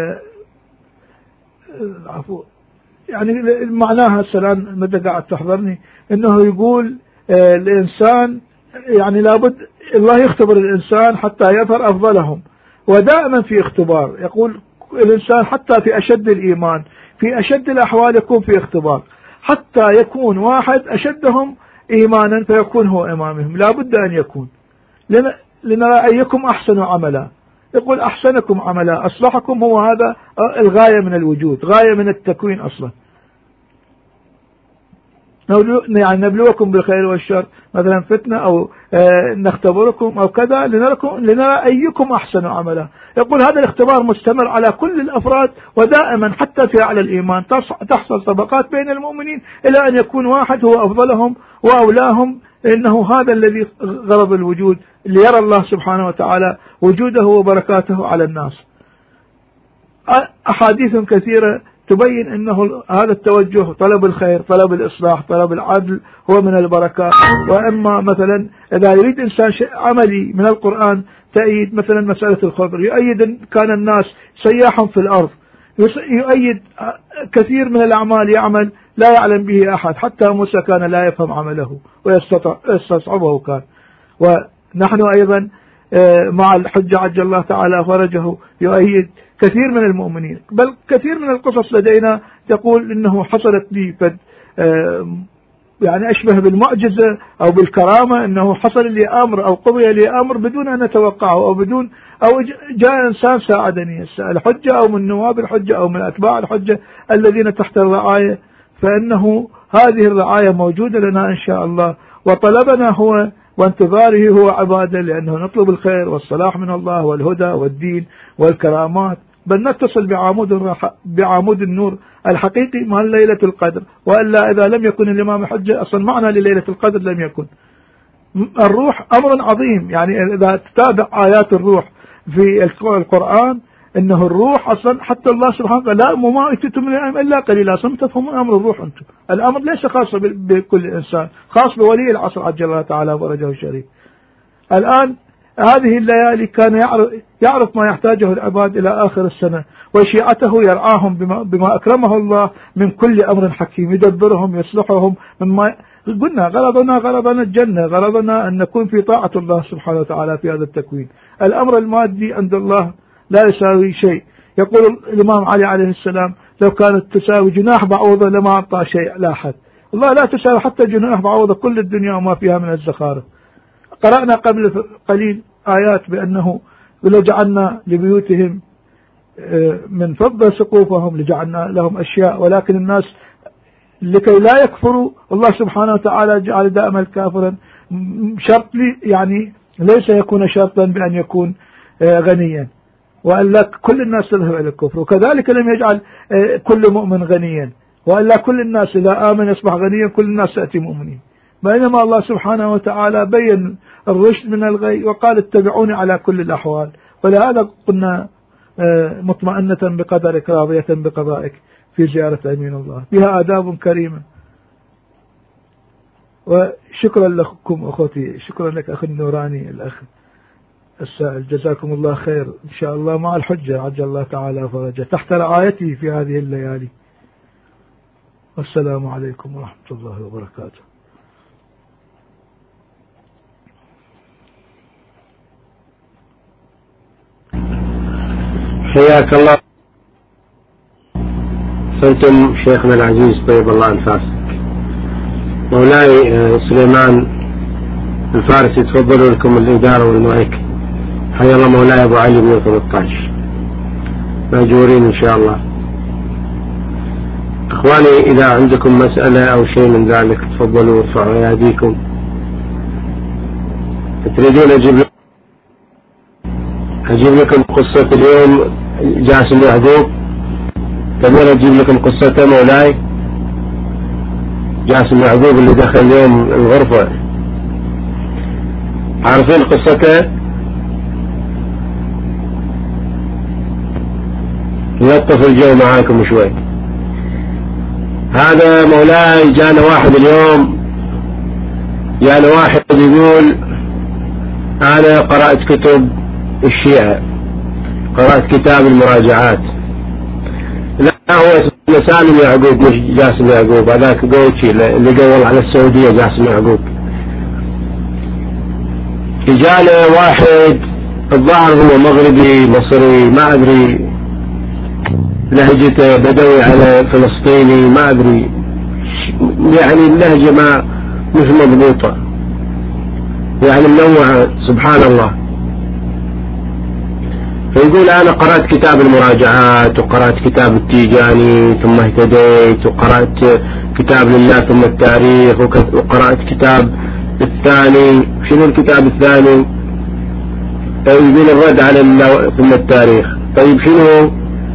عفوا يعني معناها السلام مدى قاعد تحضرني إنه يقول الإنسان يعني لابد الله يختبر الإنسان حتى يظهر أفضلهم، ودائما في اختبار. يقول الإنسان حتى في أشد الإيمان في أشد الأحوال يكون في اختبار، حتى يكون واحد أشدهم إيمانا فيكون هو إمامهم، لابد أن يكون. لنرى أيكم أحسن عملا، يقول أحسنكم عملا أصلحكم، هو هذا الغاية من الوجود، غاية من التكوين أصلا. يعني نبلوكم بالخير والشر مثلا فتنة أو نختبركم أو كذا لنرى أيكم أحسن عملا. يقول هذا الاختبار مستمر على كل الأفراد ودائما حتى في أعلى الإيمان تحصل طبقات بين المؤمنين إلى أن يكون واحد هو أفضلهم وأولاهم، إنه هذا الذي غرض الوجود ليرى الله سبحانه وتعالى وجوده وبركاته على الناس. أحاديث كثيرة تبين أنه هذا التوجه طلب الخير طلب الإصلاح طلب العدل هو من البركات. وإما مثلا إذا يريد إنسان شيء عملي من القرآن تأييد مثلا مسألة الخضر، يؤيد كان الناس سياحا في الأرض، يؤيد كثير من الأعمال يعمل لا يعلم به أحد، حتى موسى كان لا يفهم عمله ويستصعبه كان. ونحن أيضا مع الحجة عجل الله تعالى فرجه يؤيد كثير من المؤمنين، بل كثير من القصص لدينا تقول إنه حصلت لي يعني أشبه بالمعجزة أو بالكرامة، أنه حصل لي أمر أو قضي لي أمر بدون أن أتوقعه أو جاء إنسان ساعدني، الحجة أو من نواب الحجة أو من أتباع الحجة الذين تحت الرعاية، فإنه هذه الرعاية موجودة لنا إن شاء الله، وطلبنا هو وانتظاره هو عبادة، لأنه نطلب الخير والصلاح من الله والهدى والدين والكرامات، بل نتصل بعمود النور الحقيقي مع ليلة القدر. وإلا إذا لم يكن الإمام الحجة أصلا معنا لليلة القدر لم يكن. الروح أمر عظيم، يعني إذا تتابع آيات الروح في القرآن إنه الروح أصلا حتى الله سبحانه وتعالى لا ما أتيتم من العلم إلا قليلا، أصلا تفهمون أمر الروح أنتم. الأمر ليس خاص بكل إنسان، خاص بولي العصر عجل الله تعالى فرجه الشريف. الآن هذه الليالي كان يعرف ما يحتاجه العباد إلى آخر السنة، وشيعته يرعاهم بما أكرمه الله من كل أمر حكيم، يدبرهم يصلحهم مما قلنا غرضنا الجنة، غرضنا أن نكون في طاعة الله سبحانه وتعالى في هذا التكوين. الأمر المادي عند الله لا يساوي شيء. يقول الإمام علي عليه السلام لو كانت تساوي جناح بعوضة لما أعطى شيء لا أحد. الله لا تساوي حتى جناح بعوضة كل الدنيا وما فيها من الزخارف. قرأنا قبل قليل آيات بأنه لو جعلنا لبيوتهم من فضة سقوفهم لجعلنا لهم أشياء، ولكن الناس لكي لا يكفروا الله سبحانه وتعالى جعل دائما كافرا شرط يعني ليس يكون شرطا بأن يكون غنيا، وألا كل الناس تذهب إلى الكفر. وكذلك لم يجعل كل مؤمن غنيا، وألا كل الناس إذا آمن يصبح غنيا كل الناس تأتي مؤمنين. بينما الله سبحانه وتعالى بين الرشد من الغي وقال اتبعوني على كل الأحوال، ولهذا قلنا مطمئنة بقدرك راضية بقضائك في زيارة أمين الله، بها آداب كريمة. وشكرا لكم أخوتي، شكرا لك أخي النوراني الأخ السائل، جزاكم الله خير. إن شاء الله مع الحجة عجل الله تعالى فرجه تحت رعايته في هذه الليالي. والسلام عليكم ورحمة الله وبركاته. حياك الله. أنتم شيخنا العزيز طيب الله أنفاسك. مولاي سليمان الفارسي تفضلوا لكم الإدارة والمايك. حيا الله مولاي أبو علي 113 مأجورين إن شاء الله. إخواني إذا عندكم مسألة أو شيء من ذلك تفضلوا ارفعوا أيديكم. تريدون أجيب لكم قصة اليوم جاسم يعقوب؟ تبون أجيب لكم قصته مولاي؟ جاسم يعقوب اللي دخل اليوم الغرفة، عارفين قصته؟ نلطف الجو معاكم شوي. هذا مولاي جانا واحد اليوم، جانا واحد يقول أنا قرأت كتب الشيعة، قرأت كتاب المراجعات. لا هو اسمه سالم يعقوب مش جاسم يعقوب، هذاك قوتشي اللي قول على السعودية جاسم يعقوب. جانا واحد الظاهر هو مغربي مصري ما أدري، لهجته بدوي على فلسطيني ما أدري، يعني اللهجة ما مش مضبوطة، يعني منوعة سبحان الله. فيقول أنا قرأت كتاب المراجعات وقرأت كتاب التيجاني ثم اهتديت، وقرأت كتاب لله ثم التاريخ، وقرأت كتاب الثاني. شنو الكتاب الثاني؟ يقول الرد على الله ثم التاريخ. طيب شنو؟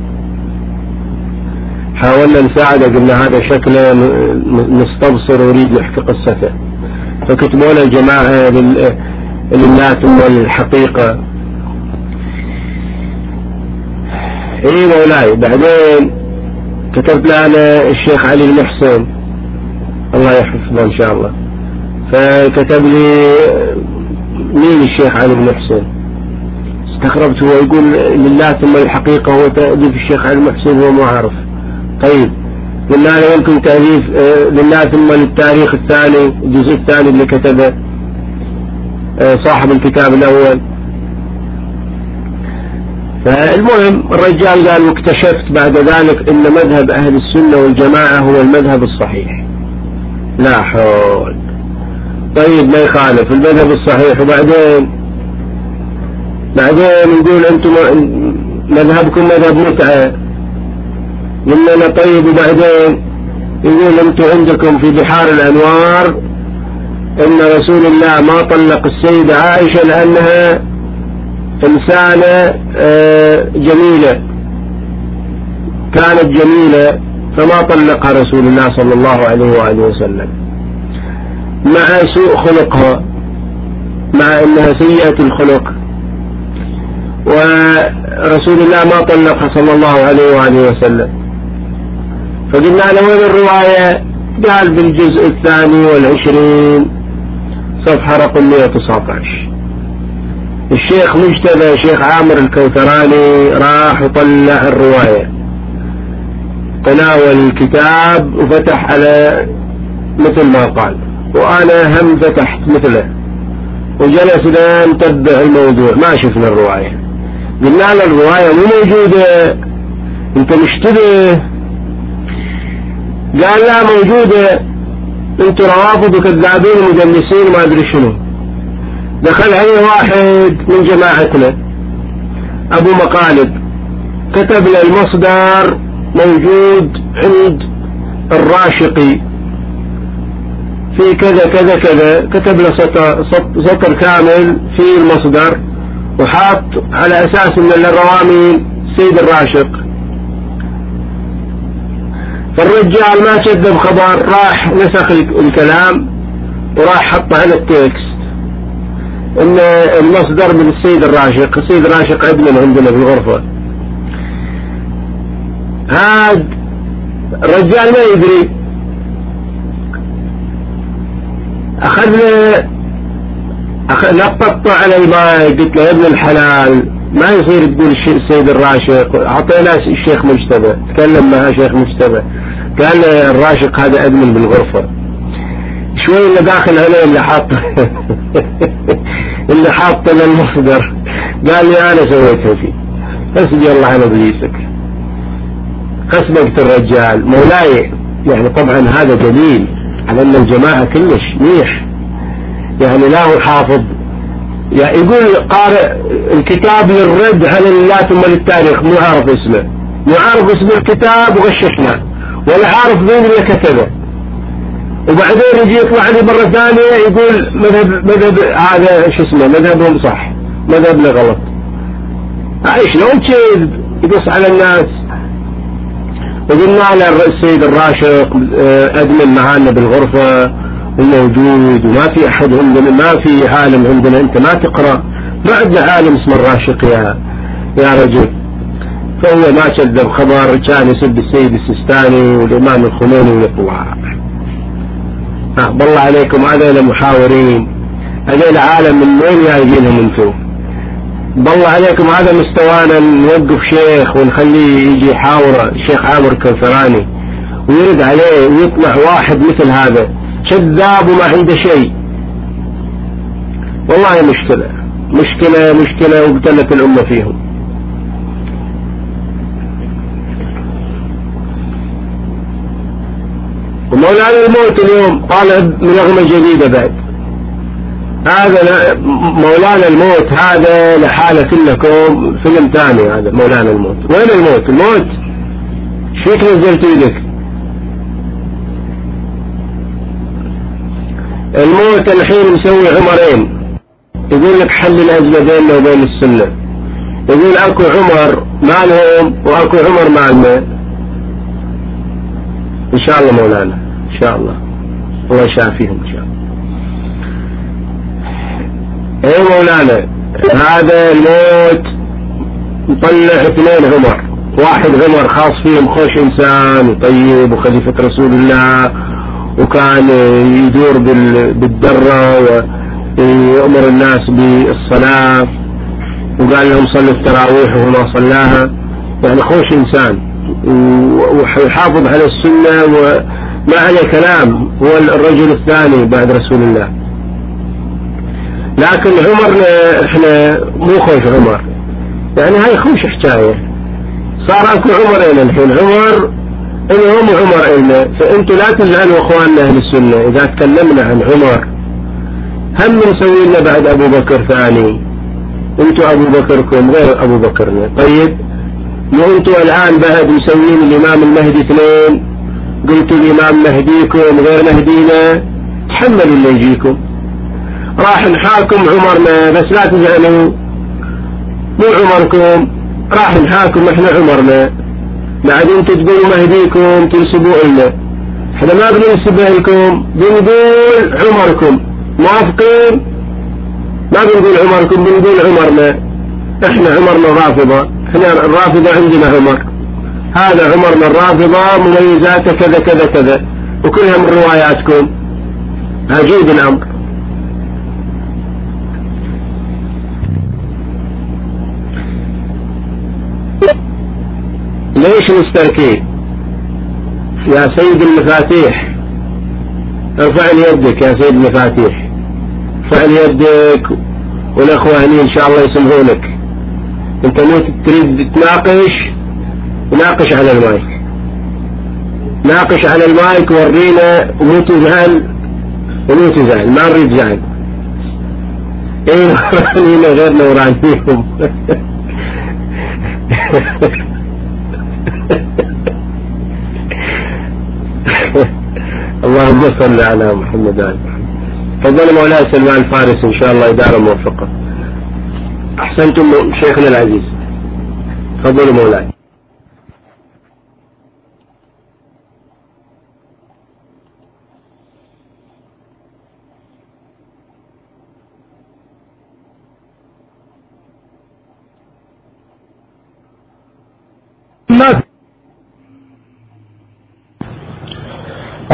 حاولنا نساعده، قلنا هذا شكله مستبصر ويريد نحكي قصته، فكتبوا له الجماعة لله ثم الحقيقة. ايه مولاي. بعدين كتبت له انا الشيخ علي المحسن الله يحفظه ان شاء الله، فكتب لي مين الشيخ علي المحسن؟ استغربت، هو يقول لله ثم الحقيقة، هو تأليف الشيخ علي المحسن هو ما عارف. طيب قلنا له يمكن تأليف لله ثم التاريخ الثاني، الجزء الثاني اللي كتبه صاحب الكتاب الأول. فالمهم الرجال قال واكتشفت بعد ذلك ان مذهب اهل السنة والجماعة هو المذهب الصحيح. لا حول. طيب ما يخالف المذهب الصحيح. وبعدين يقول انتم مذهبكم مذهب متعة. قلنا طيب. وبعدين يقول انتم عندكم في بحار الانوار ان رسول الله ما طلق السيدة عائشة لانها إنسانة جميلة، كانت جميلة فما طلقها رسول الله صلى الله عليه وآله وسلم، مع سوء خلقها، مع أنها سيئة الخلق، ورسول الله ما طلقها صلى الله عليه وآله وسلم. فقلنا له وين الرواية؟ قال بالجزء 22 صفحة رقم 119. الشيخ مجتبى شيخ عامر الكوثراني راح وطلع الرواية، تناول الكتاب وفتح على مثل ما قال، وأنا هم فتحت مثله وجلس لنا نتبع الموضوع، ما شفنا الرواية. قلنا له الرواية مو موجودة، انت مشتبه. قال لا موجودة، انتوا روافض وكذابين ومدلسين وما ادري شنو. دخل عليه واحد من جماعتنا ابو مقالب، كتب له المصدر موجود عند الراشقي في كذا كذا كذا، كتب له سطر كامل في المصدر وحاط على اساس ان الروامي سيد الراشق. فالرجال ما كذب خبر، راح نسخ الكلام وراح حطه على التكست. ان المصدر من السيد الراشق. السيد الراشق ادمن عندنا في الغرفة. هذا الرجال ما يدري، نططت على الماء، قلت له يا ابن الحلال ما يصير تقول السيد الراشق. اعطيناه الشيخ مجتبى، تكلم معه شيخ مجتبى، قال الراشق هذا ادمن بالغرفة. شوي اللي داخل عليه اللي حاط اللي حاط للمصدر، قال لي انا سويتها فيه. اسجي الله على ابليسك، قسمت الرجال مولاي. يعني طبعا هذا دليل على ان الجماعة كلش منيح، يعني لا هو حافظ. يعني يقول قارئ الكتاب للرد على اللات للتاريخ، مو عارف اسمه، مو عارف اسم الكتاب وغششنا، ولا عارف مين اللي كتبه. وبعدين يجي يطلع لي مرة ثانية يقول مذهب هذا شو اسمه مذهبهم صح، مذهبنا غلط. شلون كذب يقص على الناس. وقلنا له السيد الراشق ادمن معانا بالغرفة وموجود، وما في احد عندنا، ما في عالم عندنا، انت ما تقرأ، ما عندنا عالم اسمه الراشق يا رجل. فهو ما كذب خبر، كان يسب السيد السيستاني والامام الخميني ويطلع. بالله عليكم هذول محاورين، هذول عالم من وين جايبينهم انتم؟ بالله عليكم هذا مستوانا نوقف شيخ ونخليه يجي يحاور الشيخ عامر كنفراني ويرد عليه ويطلع واحد مثل هذا كذاب وما عنده شيء. والله مشكلة مشكلة مشكلة، وابتلت الأمة فيهم. ومولانا الموت اليوم طالع بنغمة جديدة بعد. هذا مولانا الموت هذا لحالة كلكم فيلم ثاني. هذا مولانا الموت. وين الموت؟ الموت شيك نزلت ايدك. الموت الحين مسوي عمرين، يقول لك حل الأزمة بيننا وبين السنة. يقول اكو عمر مالهم واكو عمر مالنا. ان شاء الله مولانا ان شاء الله الله يشافيهم ان شاء الله. ايه مولانا هذا الموت مطلع اثنين عمر، واحد عمر خاص فيهم خوش انسان وطيب وخليفة رسول الله، وكان يدور بالدرة ويأمر الناس بالصلاة وقال لهم صلوا التراويح وهو ما صلاها، يعني خوش انسان ويحافظ على السنة وما عليه كلام، هو الرجل الثاني بعد رسول الله. لكن عمرنا احنا مو خوش عمر، يعني هاي خوش حكاية. صار اكو عمرين الحين، عمر انهم عمر النا، فانتوا لا تزعلوا اخواننا اهل السنة اذا تكلمنا عن عمر. هم نسوي لنا بعد ابو بكر ثاني، انتوا ابو بكركم غير ابو بكرنا. طيب مو انتوا الان بعد مسوين الامام المهدي اثنين، قلتوا الامام مهديكم غير مهدينا، تحملوا اللي يجيكم. راح نحاكم عمرنا، بس لا تزعلوا مو عمركم، راح نحاكم احنا عمرنا. بعد انتوا تقولوا مهديكم تنسبوا لنا، احنا ما بننسب لكم، بنقول عمركم. موافقين؟ ما بنقول عمركم، بنقول عمرنا. احنا عمرنا رافضة، احنا الرافضة عندنا عمر، هذا عمرنا الرافضة مميزاته كذا كذا كذا، وكلها من رواياتكم. عجيب الامر. ليش نستركي يا سيد المفاتيح؟ ارفع لي يدك يا سيد المفاتيح، ارفع لي يدك، والاخوة هني ان شاء الله يسمعونك. انت مو تريد تناقش، ناقش على المايك، ناقش على المايك ورينا، ومو تزعل ومو تزعل، ما نريد زعل. ايه نورانينا غير نورانيهم. اللهم صل على محمد وعلى محمد. تفضل مولاي سلمان الفارس ان شاء الله إدارة موفقة. احسنتم شيخنا العزيز. تفضلوا مولاي.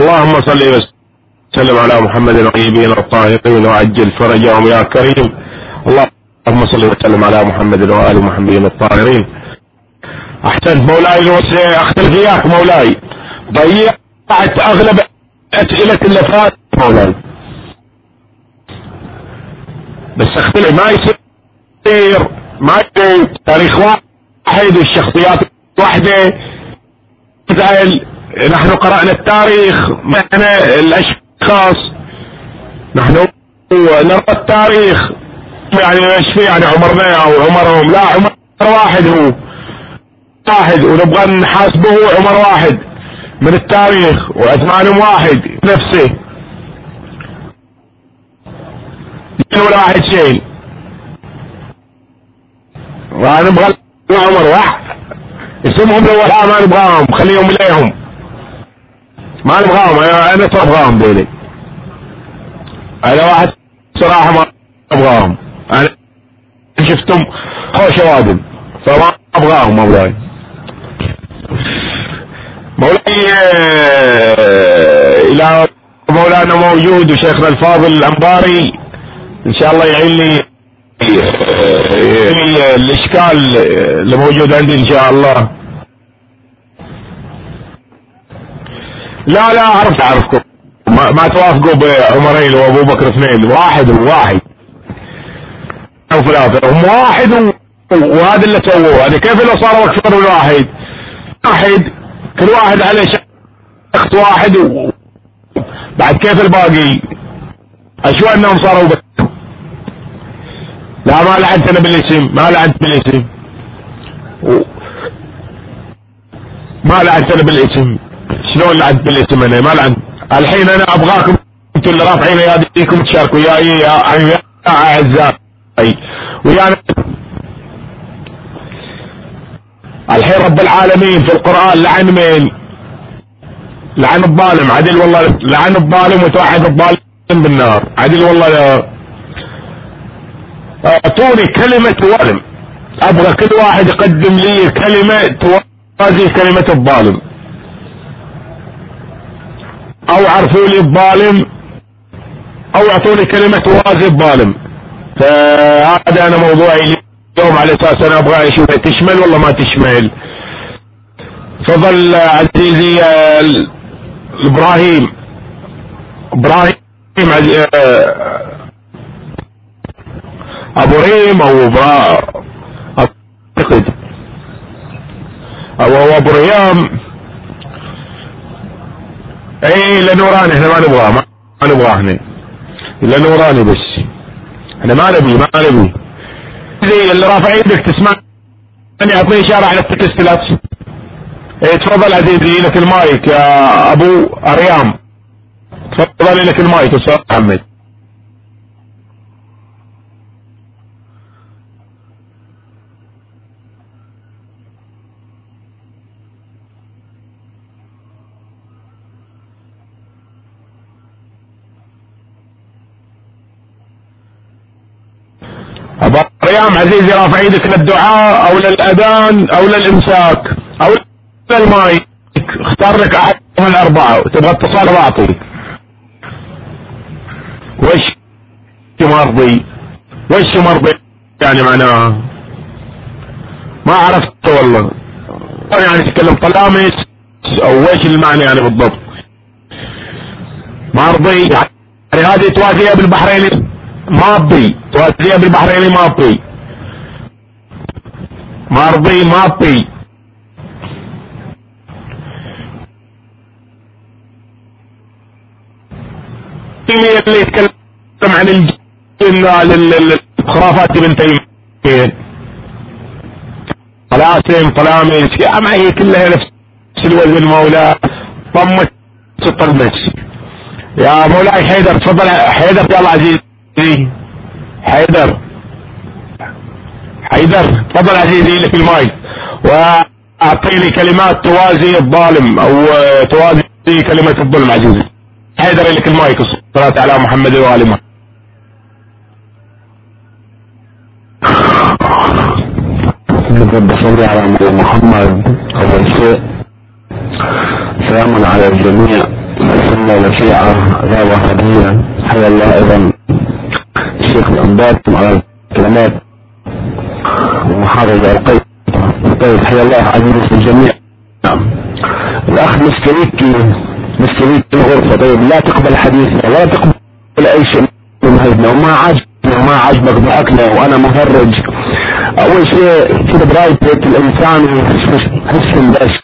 اللهم صل وسلم على محمد الطيبين الطاهرين وعجل فرجهم يا كريم. اللهم صل وسلم على محمد وآل محمد الطاهرين. احسنت مولاي، اختلف وياك مولاي، ضيعت اغلب اسئلة اللي فات مولاي، بس اختلف ما يصير تاريخ واحد والشخصيات واحدة. نحن قرأنا التاريخ، معنا الاشخاص، نحن نرى التاريخ يعني ايش في يعني عمرنا او عمرهم، لا عمر واحد هو واحد ونبغى نحاسبه عمر واحد من التاريخ وعثمان واحد نفسه ولا واحد شيء، ونبغى عمر واحد اسمهم الاول ما نبغاهم، خليهم اليهم ما نبغاهم. انا ابغاهم ديلي، انا واحد صراحة ما ابغاهم، انا شفتم خوش وادم فما ابغاهم مولاي. مولاي الى مولانا موجود وشيخنا الفاضل الانباري ان شاء الله يعين لي الاشكال اللي موجود عندي ان شاء الله. لا اعرفكم ما توافقوا بعمرين وابو بكر اثنين، واحد او ثلاثة، هم واحد وهذا اللي سووه. هذا كيف لو صاروا اكثر من واحد كل واحد عليه شخص واحد بعد كيف الباقي؟ اشو انهم صاروا بس. لا ما لعنت انا بالاسم، ما لعنت بالاسم، ما لعنت انا بالاسم. شلون لعنت بالاسم؟ انا ما لعنت. الحين انا ابغاكم انتم اللي رافعين اياديكم تشاركوا وياي يا اعزائي ويانا. الحين رب العالمين في القرآن لعن مين؟ لعن الظالم. عدل والله لعن الظالم وتوحد الظالم بالنار. عدل والله لا. اعطوني كلمة ظالم، ابغى كل واحد يقدم لي كلمة توازي كلمة الظالم، او عرفوا لي الظالم او اعطوني كلمة توازي الظالم. فهذا انا موضوعي اليوم على اساس انا ابغى اشوف تشمل والله ما تشمل. تفضل عزيزي ابراهيم ابو ريم او اعتقد او ابو ريام. اي لنوراني احنا ما نبغاه، ما نبغاه هنا لنوراني بس، احنا ما نبي زي اللي رافع يدك تسمعني اعطيني اشاره على التكستلات. ايه تفضل عزيزي لك المايك يا ابو اريام، تفضل لك المايك استاذ محمد. ابو ريام عزيزي رافع ايدك للدعاء او للاذان او للامساك او للمايك، اختار لك احد من الاربعه وتبغى اتصال بعطي. وش مرضي يعني معناها ما عرفت والله، يعني تتكلم طلامس او وش المعنى يعني بالضبط؟ مرضي يعني هذه توازيها بالبحرين ماضي، توازيها بالبحريني ماضي، ماضي اللي يتكلم عن الجن الخرافات ابن تيمية طلاسم طلامس يا ما هي كلها نفس الوزن. مولا طمت يا مولاي حيدر، تفضل حيدر يلا عزيزي حيدر تفضل عزيزي لك المايك واعطيني كلمات توازي الظالم او توازي كلمة الظلم. عزيزي حيدر لك المايك، الصلاة على محمد وآل محمد. بصلي على محمد. أول شيء سلام على الجميع سنة وشيعة غير وهابية. حيا الله ايضا الشيخ الانباط على الكلمات ومحاضرة القيد. حيا الله عزيز الجميع. الاخ مستريكي الغرفة طيب لا تقبل حديثنا ولا تقبل اي شيء من هيدنا وما عجبك ضحكنا وانا مهرج. اول شيء كده برايبت الانسان وحسن باش